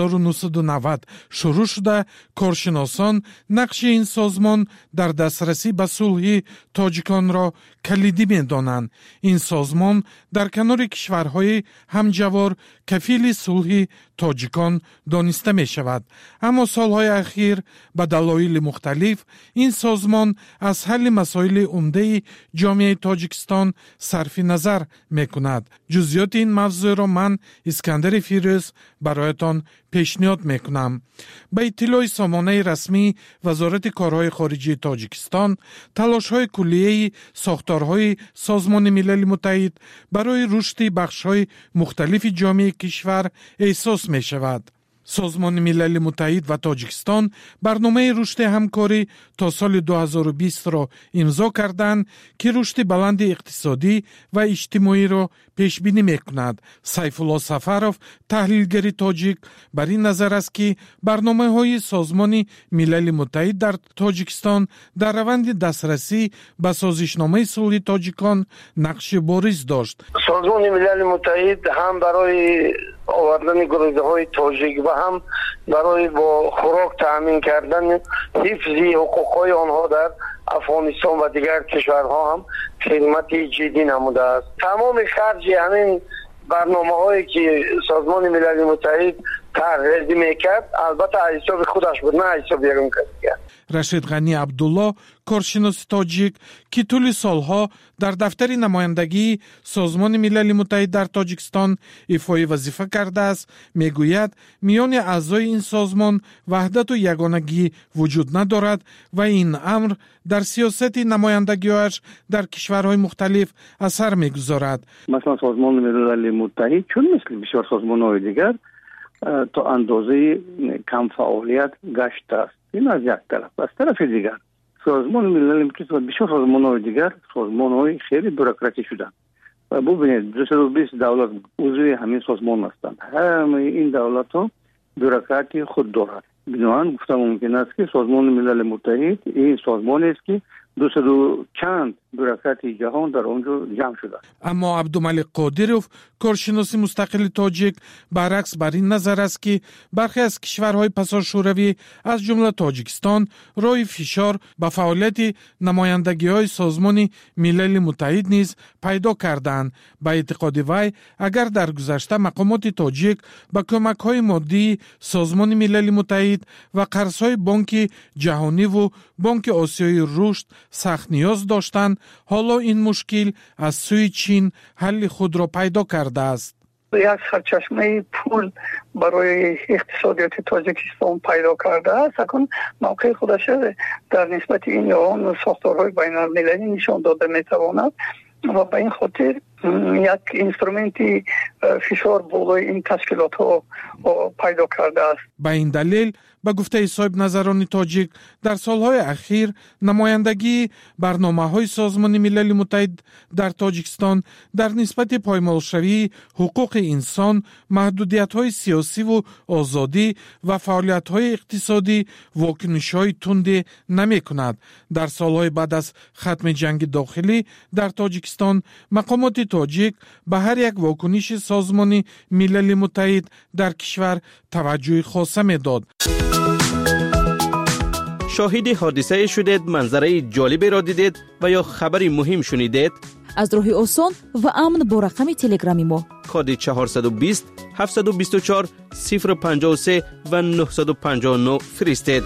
I: 1990 شروع شده. کارشناسان نقش این سازمان در دسترسی به صلح تاجیکان را کلیدی می دانند. این سازمان در کنار کشورهای همجوار کفیل صلح تاجیکان دانسته می شود. اما سالهای اخیر به دلایل مختلف این سازمان از حل مسائل عمده جامعه تاجیکستان صرف نظر می کند. جزئیات این موضوع را من اسکندر فیروز برایتان پیشنهاد می کنم. به اطلاع سامانه رسمی وزارت کارهای خارجی تاجیکستان، تلاش‌های کلیه ساختارهای سازمان ملل متحد برای رشد بخش‌های مختلف جامعه کشور احساس می شود. سازمان ملل متحد و تاجیکستان برنامه رشد همکاری تا سال 2020 را امضا کردند که رشد بلند اقتصادی و اجتماعی را پیش بینی می‌کند. سیف الله سفرов تحلیلگر تاجیک بر این نظر است که برنامه‌های سازمان ملل متحد در تاجیکستان در روند دسترسی به سازشنامه صلح تاجیکان نقش بارز داشت.
V: سازمان ملل متحد هم برای آوردن گروه‌های تاجیک و هم برای با خوراک تامین کردن حفظ حقوق‌های آنها در افغانستان و دیگر کشورها هم خدمت جدی نموده است. تمام خرج همین برنامه‌هایی که سازمان ملل متحد طرح‌ریزی میکرد البته حساب خودش بود، نه حساب یکم کسی.
I: رشید غنی عبدالله کارشناس تاجیک که طول سالها در دفتر نمایندگی سازمان ملل متحد در تاجیکستان ایفای وظیفه کرده است میگوید میان اعضای این سازمان وحدت و یگانگی وجود ندارد و این امر در سیاست نمایندگی‌اش در کشورهای مختلف اثر میگذارد.
J: مثلا سازمان ملل متحد چون مثل بسیار سازمان‌های دیگر تا اندازه کم فعالیت گشته است. این از یک طرف. از طرف دیگر سازمان ملل متحد و بسیار سازمان‌های دیگر سازمان‌های خیلی بوروکراتی شدند و ببینید 220 دولت عضو همین سازمان هستند. همه این دولت‌ها بوروکراتی خود دارند. بنابراین گفتم ممکن است که سازمان ملل متحد این سازمانی است که 200 چند بوروکرات جهان در آنجا جمع شده.
I: اما عبدالملک قادرov کارشناس مستقل تاجیک برعکس بر این نظر است که برخی از کشورهای پسا شوروی از جمله تاجیکستان راه فشار به فعالیت نمایندگی‌های سازمان ملل متحد نیز پیدا کردند. به اعتقاد وی اگر در گذشته مقامات تاجیک با کمک‌های مادی سازمان ملل متحد و قرض‌های بانک جهانی و بانک آسیای رشد سخت نیاز داشتند، حالا این مشکل از سوی چین حل خود را پیدا کرده است.
L: یک سرچشمه پول برای اقتصادیات تاجیکستان پیدا کرده است. اکنون موقع خودش در نسبت این یا آن ساختارهای بین المللی نشان داده میتواند و به این خاطر یک اینسترومنتی فشار بالای این تشکیلات ها پیدا کرده است.
I: به این دلیل به گفته صاحب نظران تاجیک در سالهای اخیر نمایندگی برنامه‌های سازمان ملل متحد در تاجیکستان در نسبت پایمالشوی حقوق انسان، محدودیت‌های سیاسی و آزادی و فعالیت‌های اقتصادی واکنش‌های تندی نمی‌کند. در سالهای بعد از ختم جنگ داخلی در تاجیکستان مقامات تاجیک به هر یک واکنش سازمان ملل متحد در کشور توجه خاصه می‌داد.
K: شاهد حادثه شدید، منظره جالبی را دیدید و یا خبری مهم شنیدید؟
D: از راه آسان و امن با رقم تلگرامی ما
K: کد 420 724 053 و 959 فرستید.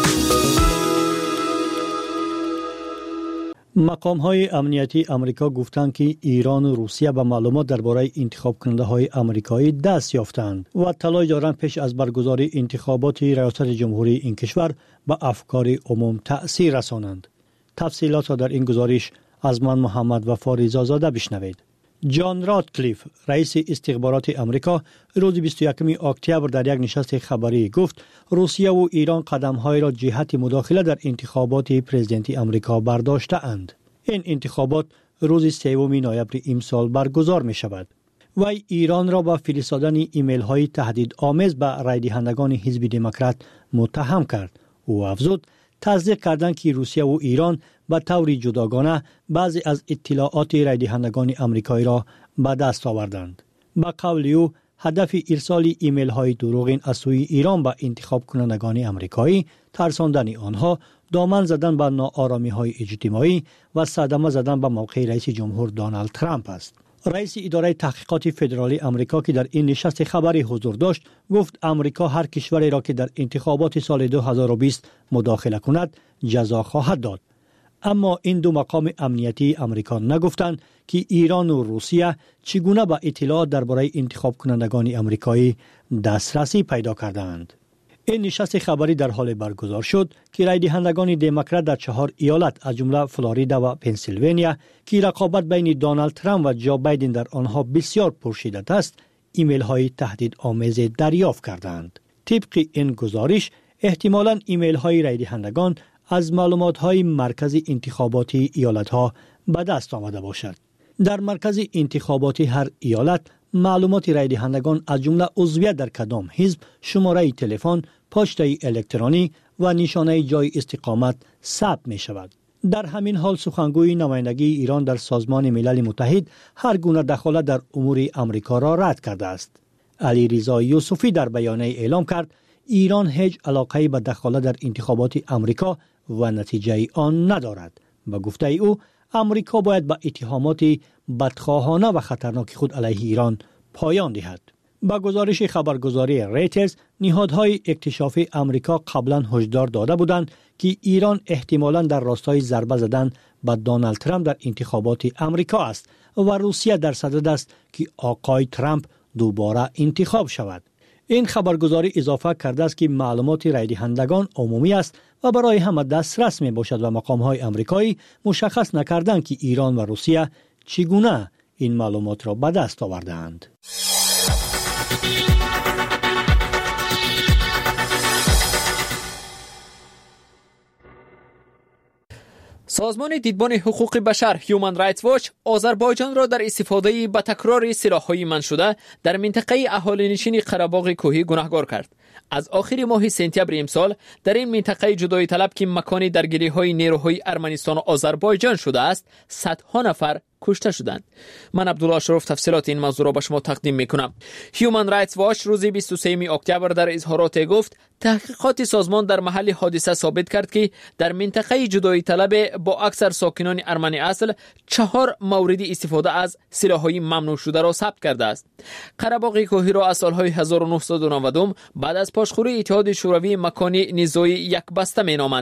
B: مقام‌های امنیتی آمریکا گفتند که ایران و روسیه به معلومات درباره انتخاب کننده‌های آمریکایی دست یافتند و تلاش دارند پیش از برگزاری انتخابات ریاست جمهوری این کشور به افکار عموم تأثیر رسانند. تفصیلات را در این گزارش از من محمد وفا زاده بشنوید. جان راتکلیف، رئیس استخبارات آمریکا، روز 21 اکتبر در یک نشست خبری گفت روسیه و ایران قدم‌های را جهت مداخله در انتخابات پرزیدنتی آمریکا برداشته اند. این انتخابات روز 3 نوامبر امسال برگزار می شود. وی ایران را با فرستادن ایمیل های تهدید آمیز به رای دهندگان حزب دموکرات متهم کرد. او افزود تصدیق کردند که روسیه و ایران به طور جداگانه بعضی از اطلاعات رای دهندگان آمریکایی را به دست آوردند. با قول او هدف ارسال ایمیل های دروغین از سوی ایران به انتخاب کنندگان آمریکایی ترساندن آنها، دامن زدن به ناآرامی های اجتماعی و صدمه زدن به موقع رئیس جمهور دونالد ترامپ است. رئیس اداره تحقیقات فدرالی آمریکا که در این نشست خبری حضور داشت گفت آمریکا هر کشوری را که در انتخابات سال 2020 مداخله کند جزا خواهد داد. اما این دو مقام امنیتی آمریکا نگفتند که ایران و روسیه چگونه به اطلاعات درباره انتخاب کنندگان آمریکایی دسترسی پیدا کردند. این نشست خبری در حال برگزار شد که رای دهندگان دموکرات در 4 ایالت از جمله فلوریدا و پنسیلوانیا که رقابت بین دونالد ترامپ و جو بایدن در آنها بسیار پرشدت است، ایمیل های تهدید آمیز دریافت کردند. طبق این گزارش احتمالاً ایمیل های رای دهندگان از معلومات های مرکز انتخاباتی ایالت ها به دست آمده باشد. در مرکز انتخاباتی هر ایالت معلومات رای دهندگان از جمله عضویت در کدام حزب، شماره تلفن، پشته الکترونی و نشانه جای استقامت ثبت می شود. در همین حال سخنگوی نمایندگی ایران در سازمان ملل متحد هر گونه دخالت در امور آمریکا را رد کرده است. علی رضا یوسفی در بیانیه اعلام کرد ایران هیچ علاقه‌ای به دخالت در انتخابات آمریکا و نتیجه آن ندارد. به گفته او آمریکا باید به اتهامات بدخواهانه و خطرناک خود علیه ایران پایان دهد. با گزارش خبرگزاری ریترز، نهادهای اکتشافی آمریکا قبلا هشدار داده بودند که ایران احتمالاً در راستای ضربه زدن به دونالد ترامپ در انتخابات آمریکا است و روسیه در صدد است که آقای ترامپ دوباره انتخاب شود. این خبرگزاری اضافه کرده است که معلومات رای دهندگان عمومی است و برای همه دسترس می باشد و مقام‌های آمریکایی مشخص نکردند که ایران و روسیه چگونه این معلومات را به دست آوردند.
U: سازمان دیدبان حقوق بشر هیومن رایتس واچ آذربایجان را در استفاده به تکرار سلاح‌های منع شده در منطقه اهالینشین قره‌باغ کوهی گناهکار کرد. از آخر ماه سپتامبر امسال در این منطقه جدایی طلب که مکان درگیری‌های نیروهای ارمنستان و آذربایجان شده است، صدها نفر کشته شدند. من عبدالله اشرف تفصیلات این موضوع را به شما تقدیم میکنم. هیومن رایتس واچ روز 23 اکتبر در اظهارات گفت تحقیقات سازمان در محل حادثه ثابت کرد که در منطقه جدایی طلب با اکثر ساکنان ارمنی اصل 4 مورد استفاده از سلاح‌های ممنوع شده را ثبت کرده است. قره‌باغ کوهی را از سالهای 1990 بعد از پاشخوری اتحاد شوروی مکان نزاعی یک بسته مینامند.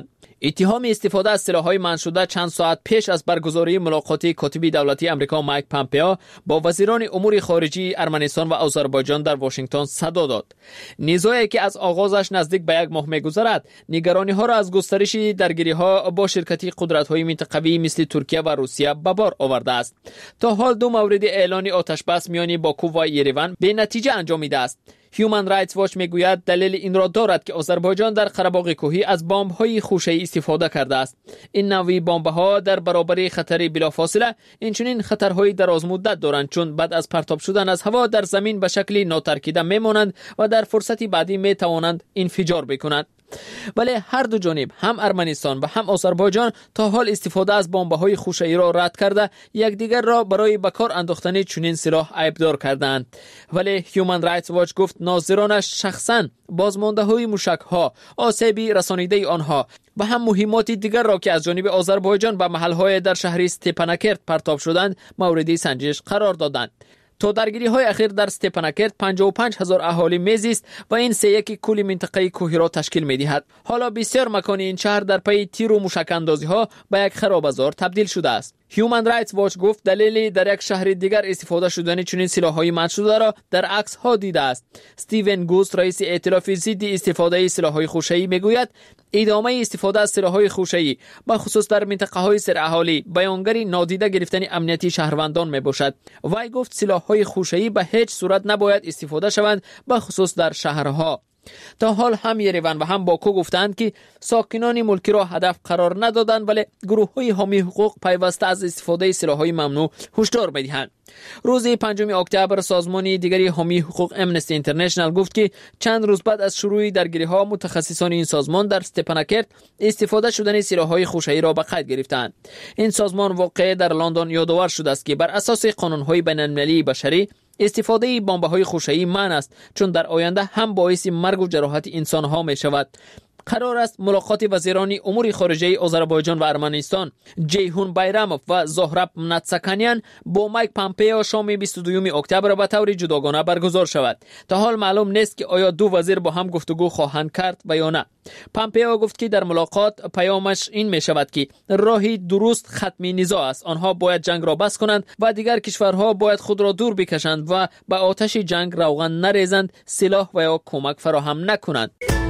U: اتهام استفاده از سلاح‌های منع شده چند ساعت پیش از برگزاری ملاقات کاتب دولتی آمریکا مایک پامپئو با وزیران امور خارجه ارمنستان و آذربایجان در واشنگتن صدا داد. نزاعی که از آغازش نزدیک به یک ماه می‌گذرد، نگرانی‌ها را از گسترش درگیری‌ها با شرکتی قدرت‌های منطقوی مثل ترکیه و روسیه به بار آورده است. تا حال 2 مورد اعلان آتش بس میان باکو و یریون به نتیجه انجامیده است. هیومن رایتس واچ میگوید دلیل این را دارد که آذربایجان در قره‌باغ کوهی از بمب‌های خوشه‌ای استفاده کرده است. این نوع بمب‌ها در برابر خطر بلافاصله اینچنین خطرهای دراز مدت دارند، چون بعد از پرتاب شدن از هوا در زمین به شکلی ناترکیده میمانند و در فرصتی بعدی میتوانند انفجار بکنند. ولی هر دو جانب، هم ارمنستان و هم آذربایجان، تا حال استفاده از بمب‌های خوشه‌ای را رد کرده یکدیگر را برای به کار انداختن چنین سلاح عیبدار کردند. ولی هیومن رایتس واچ گفت ناظرانش شخصاً بازمانده‌های موشک‌ها، آسیبی رسانیده آنها و هم مهمات دیگر را که از جانب آذربایجان به محل‌های در شهر استپاناکرت پرتاب شدند مورد سنجش قرار دادند. تا درگیری‌های اخیر در استپاناکرت 55,000 اهالی میزیست و این 3/1 کل منطقه کوهی را تشکیل می‌دهد. حالا بسیار مکان این شهر در پی تیر و موشک اندازی‌ها به یک خرابه‌زار تبدیل شده است. هیومن رایتس واچ گفت دلیلی در یک شهر دیگر استفاده شدن چنین سلاح‌های منع شده را در عکس‌ها دیده است. استیون گوست، رئیس ائتلاف ضد استفاده سلاح‌های خوشه‌ای میگوید ادامه استفاده از سلاح‌های خوشه‌ای به خصوص در منطقه‌های سراحالی بیانگری نادیده گرفتن امنیتی شهروندان میباشد. وی گفت سلاح‌های خوشه‌ای به هیچ صورت نباید استفاده شوند، به خصوص در شهرها. تا حال هم یریون و هم باکو گفتند که ساکنان ملکی را هدف قرار ندادند، ولی گروه‌های حامی حقوق پیوسته از استفاده سلاح‌های ممنوع هشدار می‌دهند. روز 5 اکتبر سازمان دیگری حامی حقوق امنستی اینترنشنال گفت که چند روز بعد از شروع درگیری‌ها متخصصان این سازمان در استپاناکرت استفاده شدن سلاح‌های خوشه‌ای را به قید گرفتند. این سازمان واقع در لندن یادآور شده است که بر اساس قانون‌های بین‌المللی بشری استفاده بمب‌های خوشه‌ای منع است، چون در آینده هم باعث مرگ و جراحت انسان‌ها می‌شود. قرار است ملاقات وزیران امور خارجه آذربایجان و ارمنستان جیهون بایراموف و زهراب ناتساکانیان با مایک پامپئو شام 22 اکتبر به طور جداگانه برگزار شود. تا حال معلوم نیست که آیا دو وزیر با هم گفتگو خواهند کرد و یا نه. پامپئو گفت که در ملاقات پیامش این می شود که راهی درست ختم نزاع است. آنها باید جنگ را بس کنند و دیگر کشورها باید خود را دور بکشند و به آتش جنگ روغن نریزند، سلاح و یا کمک فراهم نکنند.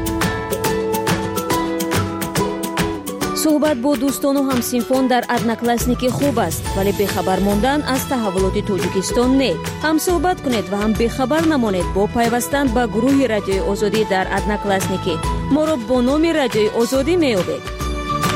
A: صحبت با دوستان و همسینفان در ادناکلاسنیکی خوب است، ولی بخبر ماندن از تحولات تاجیکستان نه. هم صحبت کنید و هم بخبر نمانید با پیوستن به گروه رادیوی آزادی در ادناکلاسنیکی. ما را با نام رادیوی آزادی می‌یابید.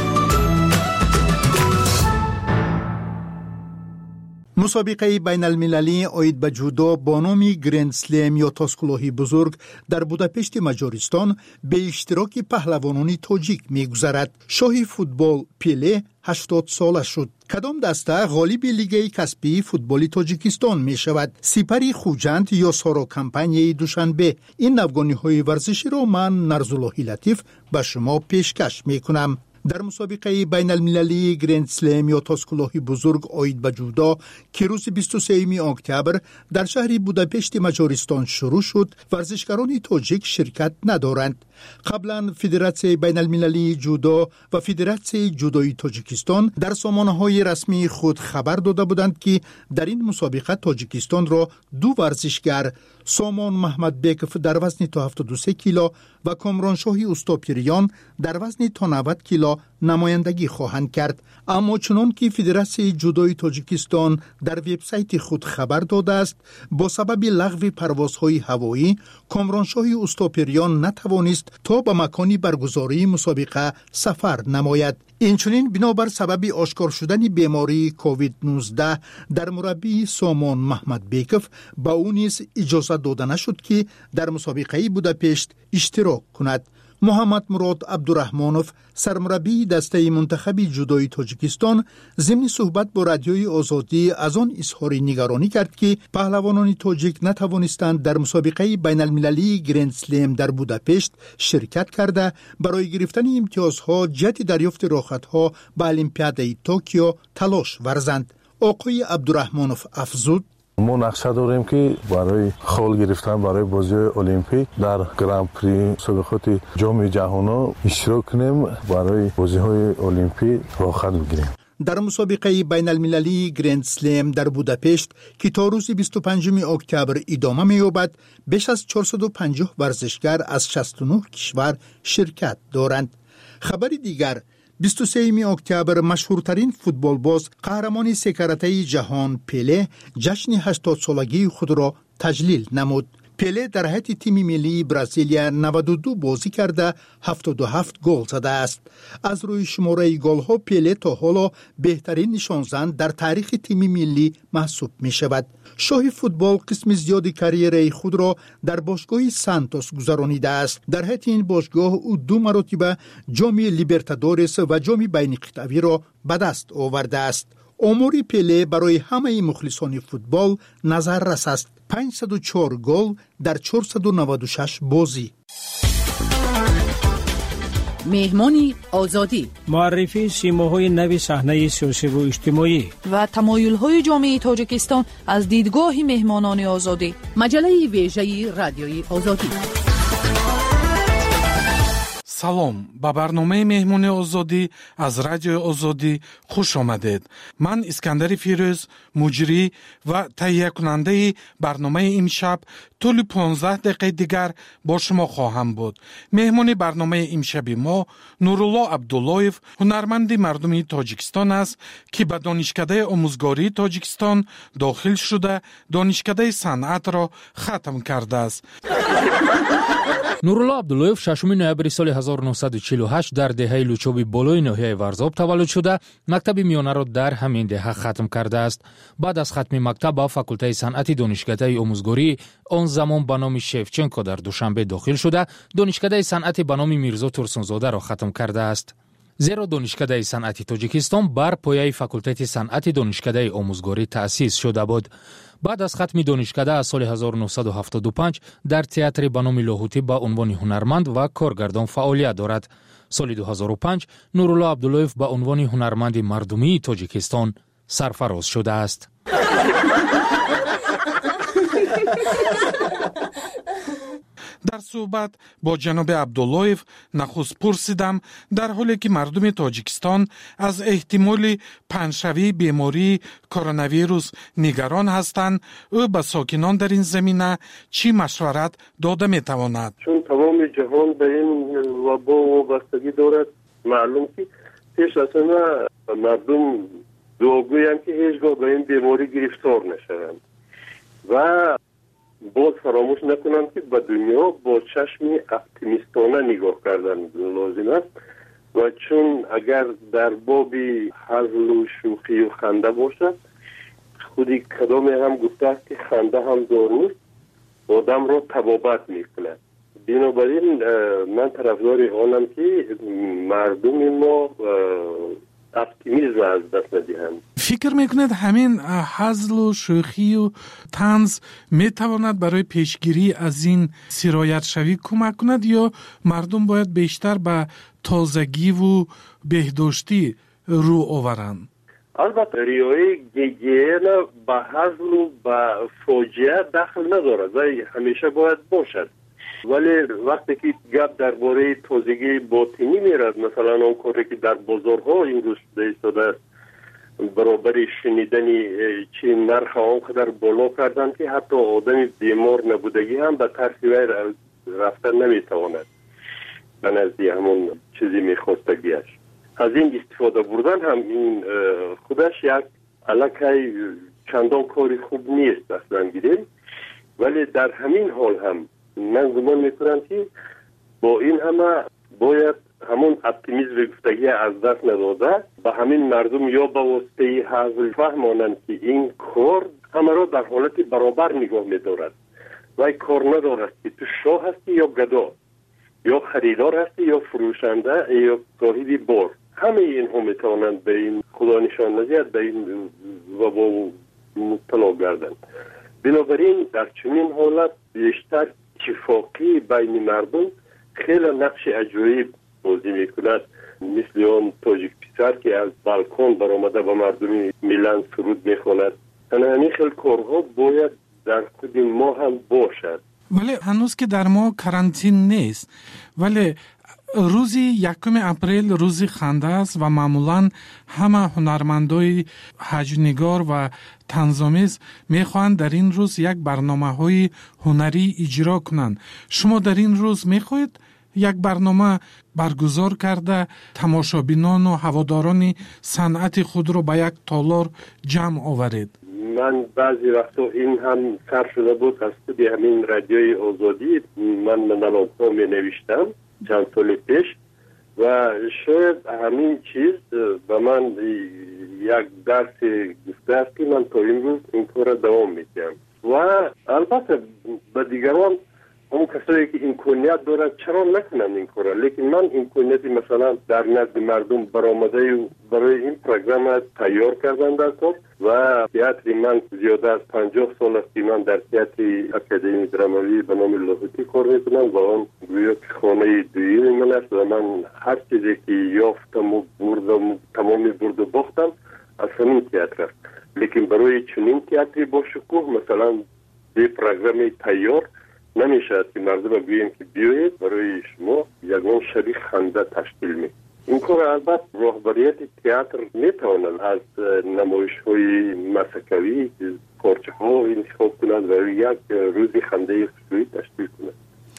F: مسابقه بین المللی آید به جودو با نام گرند سلم یا تاسکلاهی بزرگ در بوداپشت مجارستان به اشتراک پهلوانان تاجیک می‌گذرد. شاه فوتبال پیله 80 ساله شد. کدام دسته غالب لیگ کسبی فوتبال تاجیکستان می شود؟ سپری خوجند یا سارا کمپانی دوشنبه؟ این نوگانی‌های ورزشی را من نرزاللهی لطیف به شما پیشکش می کنم. در مسابقه بین المللی گرند سلم یا تاسکلاهی بزرگ آید به جودو که روز 23 اکتبر در شهر بوداپشت مجارستان شروع شد، ورزشکاران تاجیک شرکت ندارند. قبلا فدراسیون بین المللی جودو و فدراسیون جودوی تاجیکستان در سامانه‌های رسمی خود خبر داده بودند که در این مسابقه تاجیکستان را دو ورزشگر، سامان محمد بیکف در وزن تا 73 کیلو و کامرانشاهی استاپیریان در وزن تا 90 کیلو نمایندگی خواهند کرد. اما چنان که فدراسیون جودوی تاجیکستان در وبسایت خود خبر داده است، با سبب لغو پروازهای هوایی کامرانشاهی استاپیریان نتوانست تا به مکانی برگزاری مسابقه سفر نماید. اینچنین بنابر سبب آشکار شدن بیماری کووید 19 در مربی سامان محمد بیکف با او نیز اجازه داده نشد که در مسابقه بوداپشت اشتراک کند. محمد مراد عبدالرحمانوف، سرمربی دسته منتخب جودوی تاجیکستان، ضمن صحبت با رادیوی آزادی از آن اظهار نگرانی کرد که پهلوانان تاجیک نتوانستند در مسابقه بین المللی گرند سلم در بوداپشت شرکت کرده برای گرفتن امتیازها جهت دریافت راحتها به المپیاد توکیو تلاش ورزند. آقای عبدالرحمانوف افزود:
M: ما نقشه داریم که برای خال گرفتن برای بازی المپیک در گرند پری مسابقات جام جهانی اشتراک کنیم، برای بازی‌های المپیک راه خط بگیریم.
F: در مسابقه بین المللی گرند سلم در بوداپشت که تا روز 25 اکتبر ادامه می‌یابد، بیش از 450 ورزشکار از 69 کشور شرکت دارند. خبر دیگر، 23 اکتبر مشهورترین فوتبالباز قهرمان سه کرته جهان پله جشن 80 سالگی خود را تجلیل نمود. پله در هیئت تیم ملی برزیلیا 92 بازی کرده 77 گل زده است. از روی شماره گل‌ها پله تا حالا بهترین نشانزن در تاریخ تیم ملی محسوب می شود. شاه فوتبال قسم زیادی کریر خود را در باشگاه سانتوس گذرانیده است. در هیئت این باشگاه او 2 مرتبه جام لیبرتادورس و جام بین قطبی را به دست آورده است. آمار پله برای همه مخلصان فوتبال نظر رس است. 504 گل در 496 بازی.
N: مهمانی آزادی،
O: معرفی سیماهای نو صحنه سیاسی و اجتماعی
N: و تمایل‌های جامعه تاجیکستان از دیدگاه مهمانان آزادی. مجله ویژه رادیوی آزادی.
I: салом ба барномаи меҳмони озодӣ аз радиои озодӣ хуш омадед. ман искандари фирӯз, муҷрӣ ва таҳиякунандаи барномаи имшаб тӯли 15 дақиқаи дигар бо шумо хоҳам буд. меҳмони барномаи имшаби мо Нурулло Абдуллоев, ҳунарманди мардуми Тоҷикистон аст, ки ба донишкадаи омӯзгории Тоҷикистон дохил шуда, донишкадаи санъатро хатм кардааст.
U: нурулло абдуллоев 6 ноябри соли 1948 дар деҳаи лучоби болои ноҳияи варзоб таваллуд шуда, мактаби миёнаро дар ҳамин деҳа хатм кардааст. баъд аз хатми мактаб ба факултаи санъати донишкадаи омӯзгории он замон ба номи Шевченко дар Душанбе дохил шуда, донишкадаи санъати ба номи Мирзо Турсунзодаро хатм кардааст. зеро донишкадаи санъати Тоҷикистон бар пояи факултати санъати донишкадаи омӯзгорӣ таъсис шуда буд. баъд аз хатми донишкада аз соли 1975 дар театри ба номи Лоҳутӣ ба унвони ҳунарманд ва коргардон фаъолият дорад. соли 2005 Нурулло Абдуллоев ба унвони ҳунарманди мардумии Тоҷикистон сарфароз шудааст.
I: дар суҳбат бо ҷаноби Абдуллоев нахуст пурсидам, дар ҳоле ки мардуми Тоҷикистон аз эҳтимоли паншавии бемории коронавирус нигарон ҳастанд, ӯ ба сокинон дар ин замина чӣ машварат дода метавонад?
X: чун тамоми ҷаҳон ба ин вабо вобастагӣ дорад, маълум ки пеш аз ҳама мардум дуогӯянд ки ҳеҷ гоҳ ба ин беморӣ гирифтор нашаванд ва боз фаромӯш накунанд ки ба дунё бо чашми оптимистона нигоҳ кардан лозим аст ва чун агар дар боби ҳазлу шӯхию ханда бошад, худи кадоме ҳам гуфтааст ки ханда ҳам доруст, одамро табобат мекунад. бинобар ин ман тарафдори онам ки мардуми мо оптимизм аз даст надиҳанд.
I: фикр мекунед ҳамин ҳазлу шӯхию танз метавонад барои пешгирӣ аз ин сироятшавӣ кӯмак кунад ё мардум бояд бештар ба тозагиву беҳдоштӣ рӯ оваранд?
X: албатта риояи гигиена ба ҳазлу ба фоҷиа дахл надорад ва ҳамеша бояд бошад. вале вақте ки гап дар бораи тозагии ботинӣ мерад, масалан он коре ки дар бозорҳо имрӯз шуда истодааст, баробари шунидани чи нарха он қадар боло карданд ки ҳатто одами бемор набудагӣ ҳам ба тарси вай рафта наметавонад ба назди ҳамон чизи мехостагиаш. аз ин истифода бурдан ҳам ин худаш як аллакай чандон кори хуб нест аслан гирем, вале дар ҳамин ҳол ҳам ман гумон мекунам ки бо ин ҳама бояд ҳамон оптимизми гуфтагия аз даст надода ба ҳамин мардум ё ба воситаи ҳазл фаҳмонанд ки ин кор ҳамаро дар ҳолати баробар нигоҳ медорад. вай кор надорад ки ту шоҳ ҳастӣ ё гадо, ё харидор ҳастӣ ё фурӯшанда ё соҳиби бор. ҳамаи инҳо метавонанд ба ин худо нишон надиҳад ба ин вабо мубтало гарданд. бинобар ин дар чунин ҳолат бештар итtifоқии байни мардум хеле нақши аҷоиб бозӣ мекунад. мисли он тоҷик писар ки аз балкон баромада ба мардуми милан суруд мехонад, همین خیلی کارها باید در خود ما هم باشد.
I: ولی هنوز که در ما کرانتین نیست، ولی روزی 1 اپریل روزی خنده است و معمولا همه هنرمندای حجنگار و طنزآمیز میخواهند در این روز یک برنامه‌های هنری اجرا کنند. شما در این روز میخواهید یک برنامه برگزار کرده تماشابینان و هواداران صنعت خود رو به یک تالار جمع آورید؟
X: من بعضی وقتا این هم سر شده بود از همین رادیوی آزادی. من منالانتا می نوشتم چند سال پیش و شاید همین چیز به من یک درس گفته است که من تا این روز این کار دوام میکنم و البته به دیگران اون کسایی که امکانیت دارد چرا نکنند این کار، لیکن من امکانیتی مثلا در نزد مردم برآمده برای این پروگرام تیار کردم در کار و تئاتر من زیاده از 50 سال است که من در تئاتر اکادمی درامایی به نام لاهوتی کار میکنم و آن گویا خانه دویی من است و من هر چیزی که یافتم و بردم تمامی برد و باختم از همین تئاتر است. لیکن برای چنین تئاتری با شکوه مثلا به پروگرام تیار نمیشه که مردم بگوییم که بیایید برای شما یگان شبی خنده تشکیل می. این کار البته راهبریت تئاتر میتوانند از نمایش های مسکوی پارچه ها انتخاب کنند و یک روزی خنده خصوصی تشکیل کنند.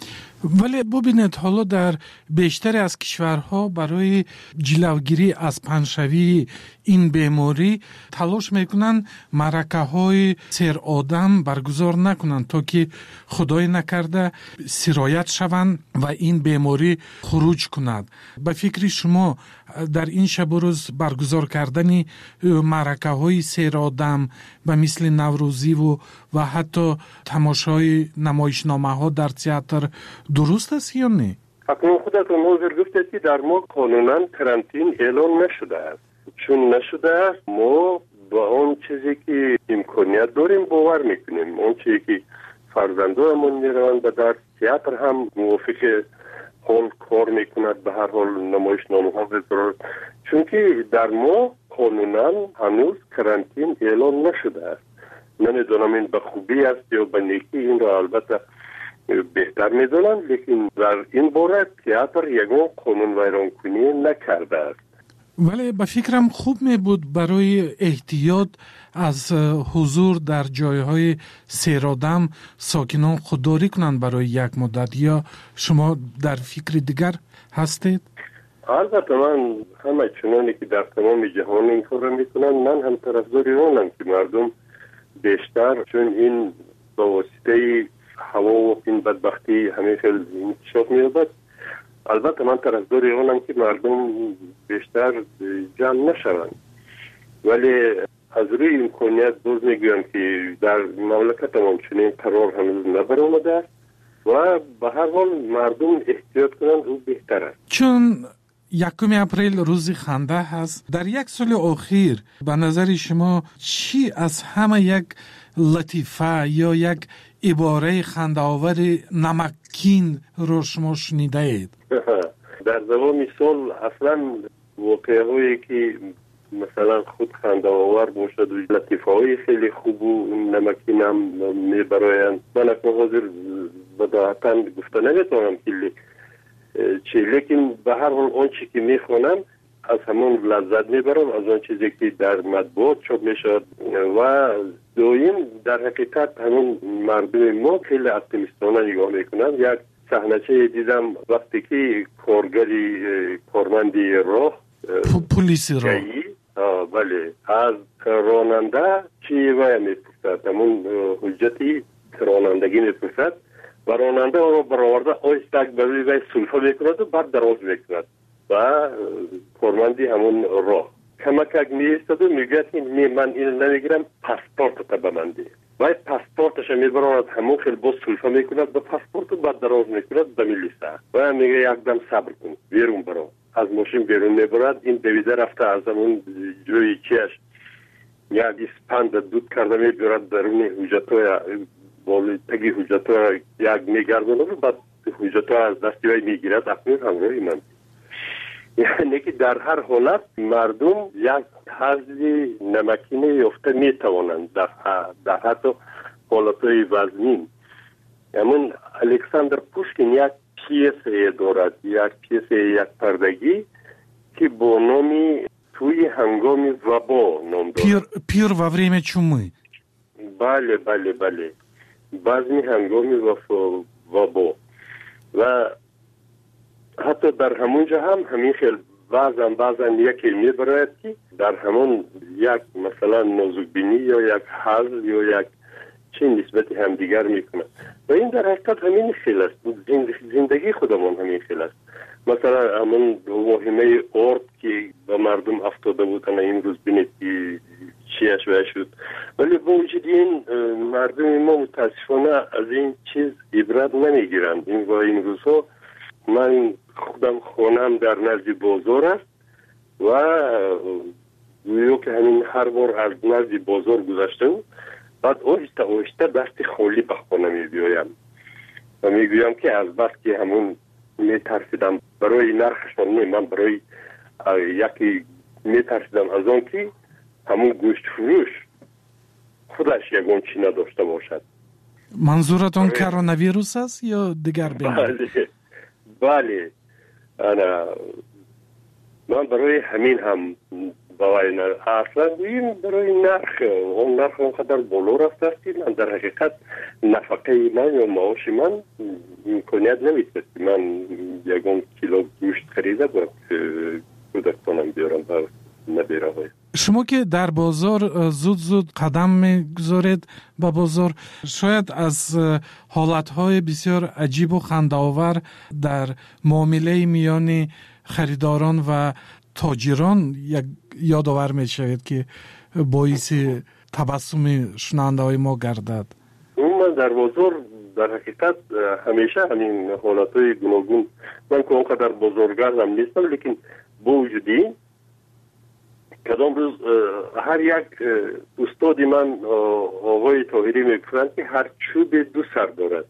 I: ولی ببینید حالا در بیشتر از کشورها برای جلوگیری از پنشوی این بیماری تلاش میکنن معرکه های سر آدم برگزار نکنند تا که خدای نکرده سرایت شوند و این بیماری خروج کند. به فکر شما در این شب و روز برگزار کردن معرکه های سر آدم و مثل نوروزی و حتی تماشای نمایشنامه ها در تئاتر درست است یا نه؟
X: اکنون خودتون حاضر گفتید که در ما قانونا کرانتین اعلان نشده است. چون نشده است ما با اون چیزی که امکانیت داریم باور میکنیم. اون چیزی که فرزندانمون میروند و در تئاتر هم موافق حال کار میکند به هر حال نمایشنامه ها بذارد. چون که در ما قانونا هنوز کرانتین اعلان نشده است. نمیدونم این به خوبی است یا به نیکی، این را البته بهتر میدونم، لیکن در این باره تئاتر یگان قانون ویران کنی نکرده است.
I: ولی به فکرم خوب می بود برای احتیاط از حضور در جایهای سیرآدم ساکنان خودداری کنند برای یک مدت، یا شما در فکر دیگر هستید؟
X: البته من همه چنانی که در تمام جهان این کار میکنن، من هم طرفدار اونم که مردم بیشتر، چون این با واسطه هوا و این بدبختی همه خیلی انتشار می‌یابد. البته من طرفدار اونم که مردم بیشتر جمع نشوند، ولی از روی امکانیت باز میگویم که در مملکت ما چنین قرار هنوز نبرآمده است و به هر حال مردم احتیاط کنند او بهتر است.
I: چون 1 اپریل روز خنده هست، در یک سال اخیر به نظر شما چی از همه یک لطیفه یا یک عباره خنده‌آور نمکین رو شما شنیده اید؟
X: در زمان سال اصلا واقعه هایی که مثلا خود خنده‌آور باشد و لطیفه های خیلی خوب و نمکین هم میبرایند. من اکنون حاضر بداهتاً گفته نمیتونم که لیکن به هر حال اون چی که میخونم از همون لذت میبرم، از اون چیزی که در مطبوعات چاپ میشد و دویم در حقیقت همون مردم ما خیلی اپتیمیستانه نگاه میکنن. یک صحنه دیدم وقتی که کارمندی راه
I: پلیس راه
X: بله از راننده چی وای میپرسد، همون حجتی رانندگی میپرسد و راننده رو برآورده آیستک برای وی سلفه میکند و بعد دراز میکند و کارمندی همون راه کمک میایستد و میگه که من این نمیگیرم، پاسپورت به من ده. و پاسپورتش میبراند همون خیلی باز سلفه میکند به پاسپورت و بعد دراز میکند به میلیسه و میگه یک دم صبر کن بیرون برو. از ماشین بیرون میبرد، این دویده رفته از همون جوی چیش یک اسپند دود کرده میبرد درون حجتای بالی تگی حجتای یک میگردونه و بعد حجتای از دستی وی میگیرد. اکنون همراهی من یعنی که در هر حالت مردم یک حضی نمکینه یافته می توانند در حتی حالتهای وزنین. همون الکساندر پوشکین یک پیسه دارد، یک پیسه یک پردگی که با نامی توی هنگام وبا نام دارد.
I: پیر во время чумы.
X: بله بله بله، بعضی هنگام وبا و حتی در همونجا هم همین خیلی بعضا یکی میبراید که در همون یک مثلا نازکبینی یا یک حل یا یک چه نسبت همدیگر میکنه و این در حقیقت همین خیلی است. زندگی خودمون همین خیلی است. مثلا همون واهمه ارد که به مردم افتاده بودن این روز بینید که چیش شد، ولی با وجود این مردم ما متاسفانه از این چیز عبرت نمیگیرند. این و این روزها من خودم خونم در نزد بازار است و گویا که همین هر بار از نزد بازار گذشتم بعد آهسته دست خالی به خانه میبیایم و میگویم که از بس که همون میترسیدم برای نرخشان من برای یکی میترسیدم از آن که همون گوشت فروش خودش یگان چی نداشته باشد.
I: منظورتون کرونا است یا دیگر بیماری؟
X: بله من برای همین هم باید اصلا این برای نرخ اونقدر بالا رفته است که من در حقیقت نفقه من یا معاش من امکانیت نمیده که من یکم کیلو گوشت خریده باید کودکانم بیارم و نبیره های.
I: شما که در بازار زود قدم میگذارید به بازار، شاید از حالتهای بسیار عجیب و خنده‌آور در معامله میان خریداران و تاجران یادآور میشوید که باعث تبسم شنونده های ما گردد.
X: من در بازار در حقیقت همیشه همین حالتهای گوناگون، من که اونقدر بازارگردم نیستم، لیکن با وجودی کدام روز هر یک استاد من آقای طاهری میگفتند که هر چوب دو سر دارد.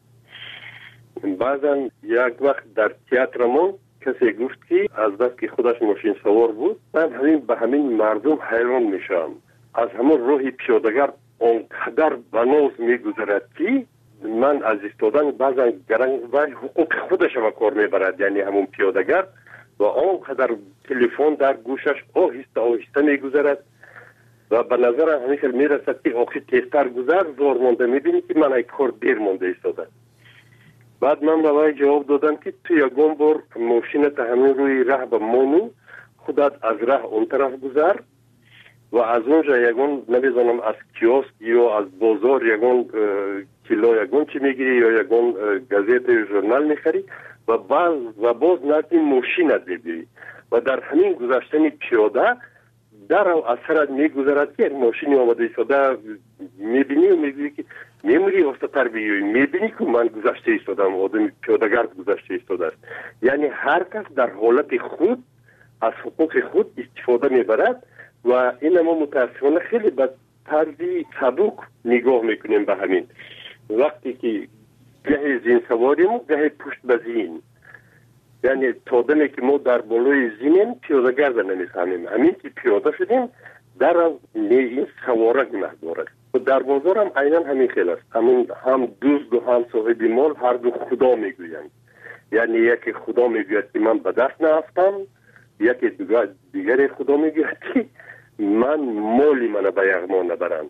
X: بعضا یک وقت در تئاترمون کسی گفت که از بس که خودش ماشین سوار بود، من به همین مردم حیران میشم. از همون راه پیاده‌گر اونقدر بناز میگذرد که من از ایستادن بعضا گرنگ و حقوق خودش به کار میبرد، یعنی همون پیاده‌گر و آنقدر تلفن در گوشش آهسته میگذرد و به نظر همیشه میرسد که آخی تیزتر گذر زور مانده، میبینی که من ای کار دیر مانده ایستاده. بعد من به وی جواب دادم که تو یکم بار ماشینت همین روی ره به مانو خودت از ره اون طرف گذر و از اونجا یکم نمیزنم از کیوسک یا از بازار یکم کیلو یکم چی میگیری یا یکم گازت یا ژورنال میخری و باز نرد ماشینت ببیری و در همین گذشتن پیاده در اثرت میگذرد که ماشینی آمده ایستاده میبینی و میگویی که میموری افتاتر بیایی، میبینی که من گذشته ایستادم، آدم پیاده‌گرد گذشته ایستاده است. یعنی هر کس در حالت خود از حقوق خود استفاده میبرد و این ما متاسفانه خیلی به طرزی سبک نگاه میکنیم به همین. وقتی که گه زین سواریم و گه پشت به زین، یعنی تا دمی که ما در بالای زینیم پیاده‌گرد نمیفهمیم، همین که پیاده شدیم در این سوارک محضور است. و در بازار هم عیناً همین خیلی است. هم دوست و هم صاحب مال هر دو خدا میگویند. یعنی یکی خدا میگوید که من به دست نرفتم، یکی دیگر خدا میگوید که من مالی من به یغما نبرم.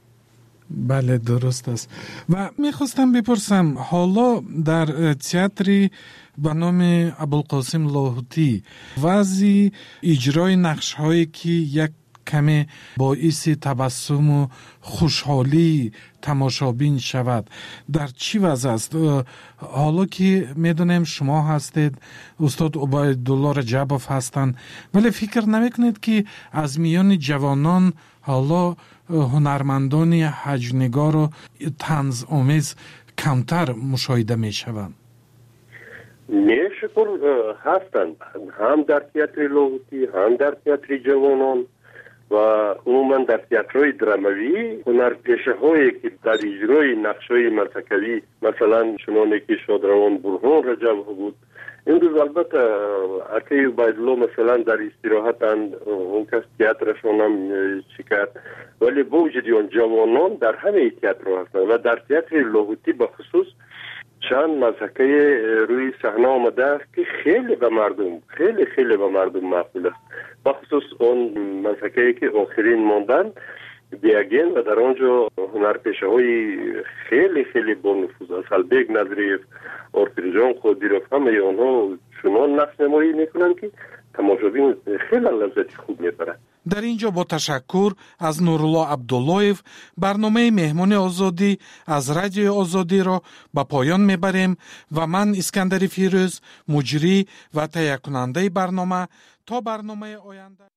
I: بله درست است. و میخواستم بپرسم حالا در تئاتری به نام ابوالقاسم لاهوتی وضع اجرای نقش هایی که یک کمی باعث تبسم و خوشحالی تماشابین شود در چی وضع است؟ حالا که میدونیم شما هستید، استاد عبیدالله رجبوف هستند، ولی فکر نمیکنید که از میان جوانان حالا هنرمندان حجم‌نگار و طنز آمیز کمتر مشاهده میشوند؟
X: نه شکر هستند، هم در تئاتر لاهوتی هم در تئاتر جوانان و عموما در تئاترهای دراموی هنرپیشه هایی که در اجرای نقش های مسکوی مثلا چنانه که شادروان برهان رجب بود این روز البته اکی بایدلو مثلا در استراحتند اون کس تیاترشون هم چیکار ولی با وجود اون جوانان در همه تیاتر هستند و در تیاتر لاهوتی به خصوص چند مسحکه روی صحنه آمده است که خیلی به مردم مقبول است. به خصوص اون مسحکه که آخرین ماندن بیاگین و در آنجا هنرپیشه های خیلی با نفوذ است. البیگ نظریف، ارتریجان خودیروف همه آنها چنان نقش نمایی میکنند که تماشابین خیلی لذت خوب میبرند.
I: در اینجا با تشکر از نورالله عبداللهیف برنامه مهمان آزادی از رادیو آزادی را به پایان میبریم و من اسکندر فیروز مجری و تهیه کننده برنامه تا برنامه آینده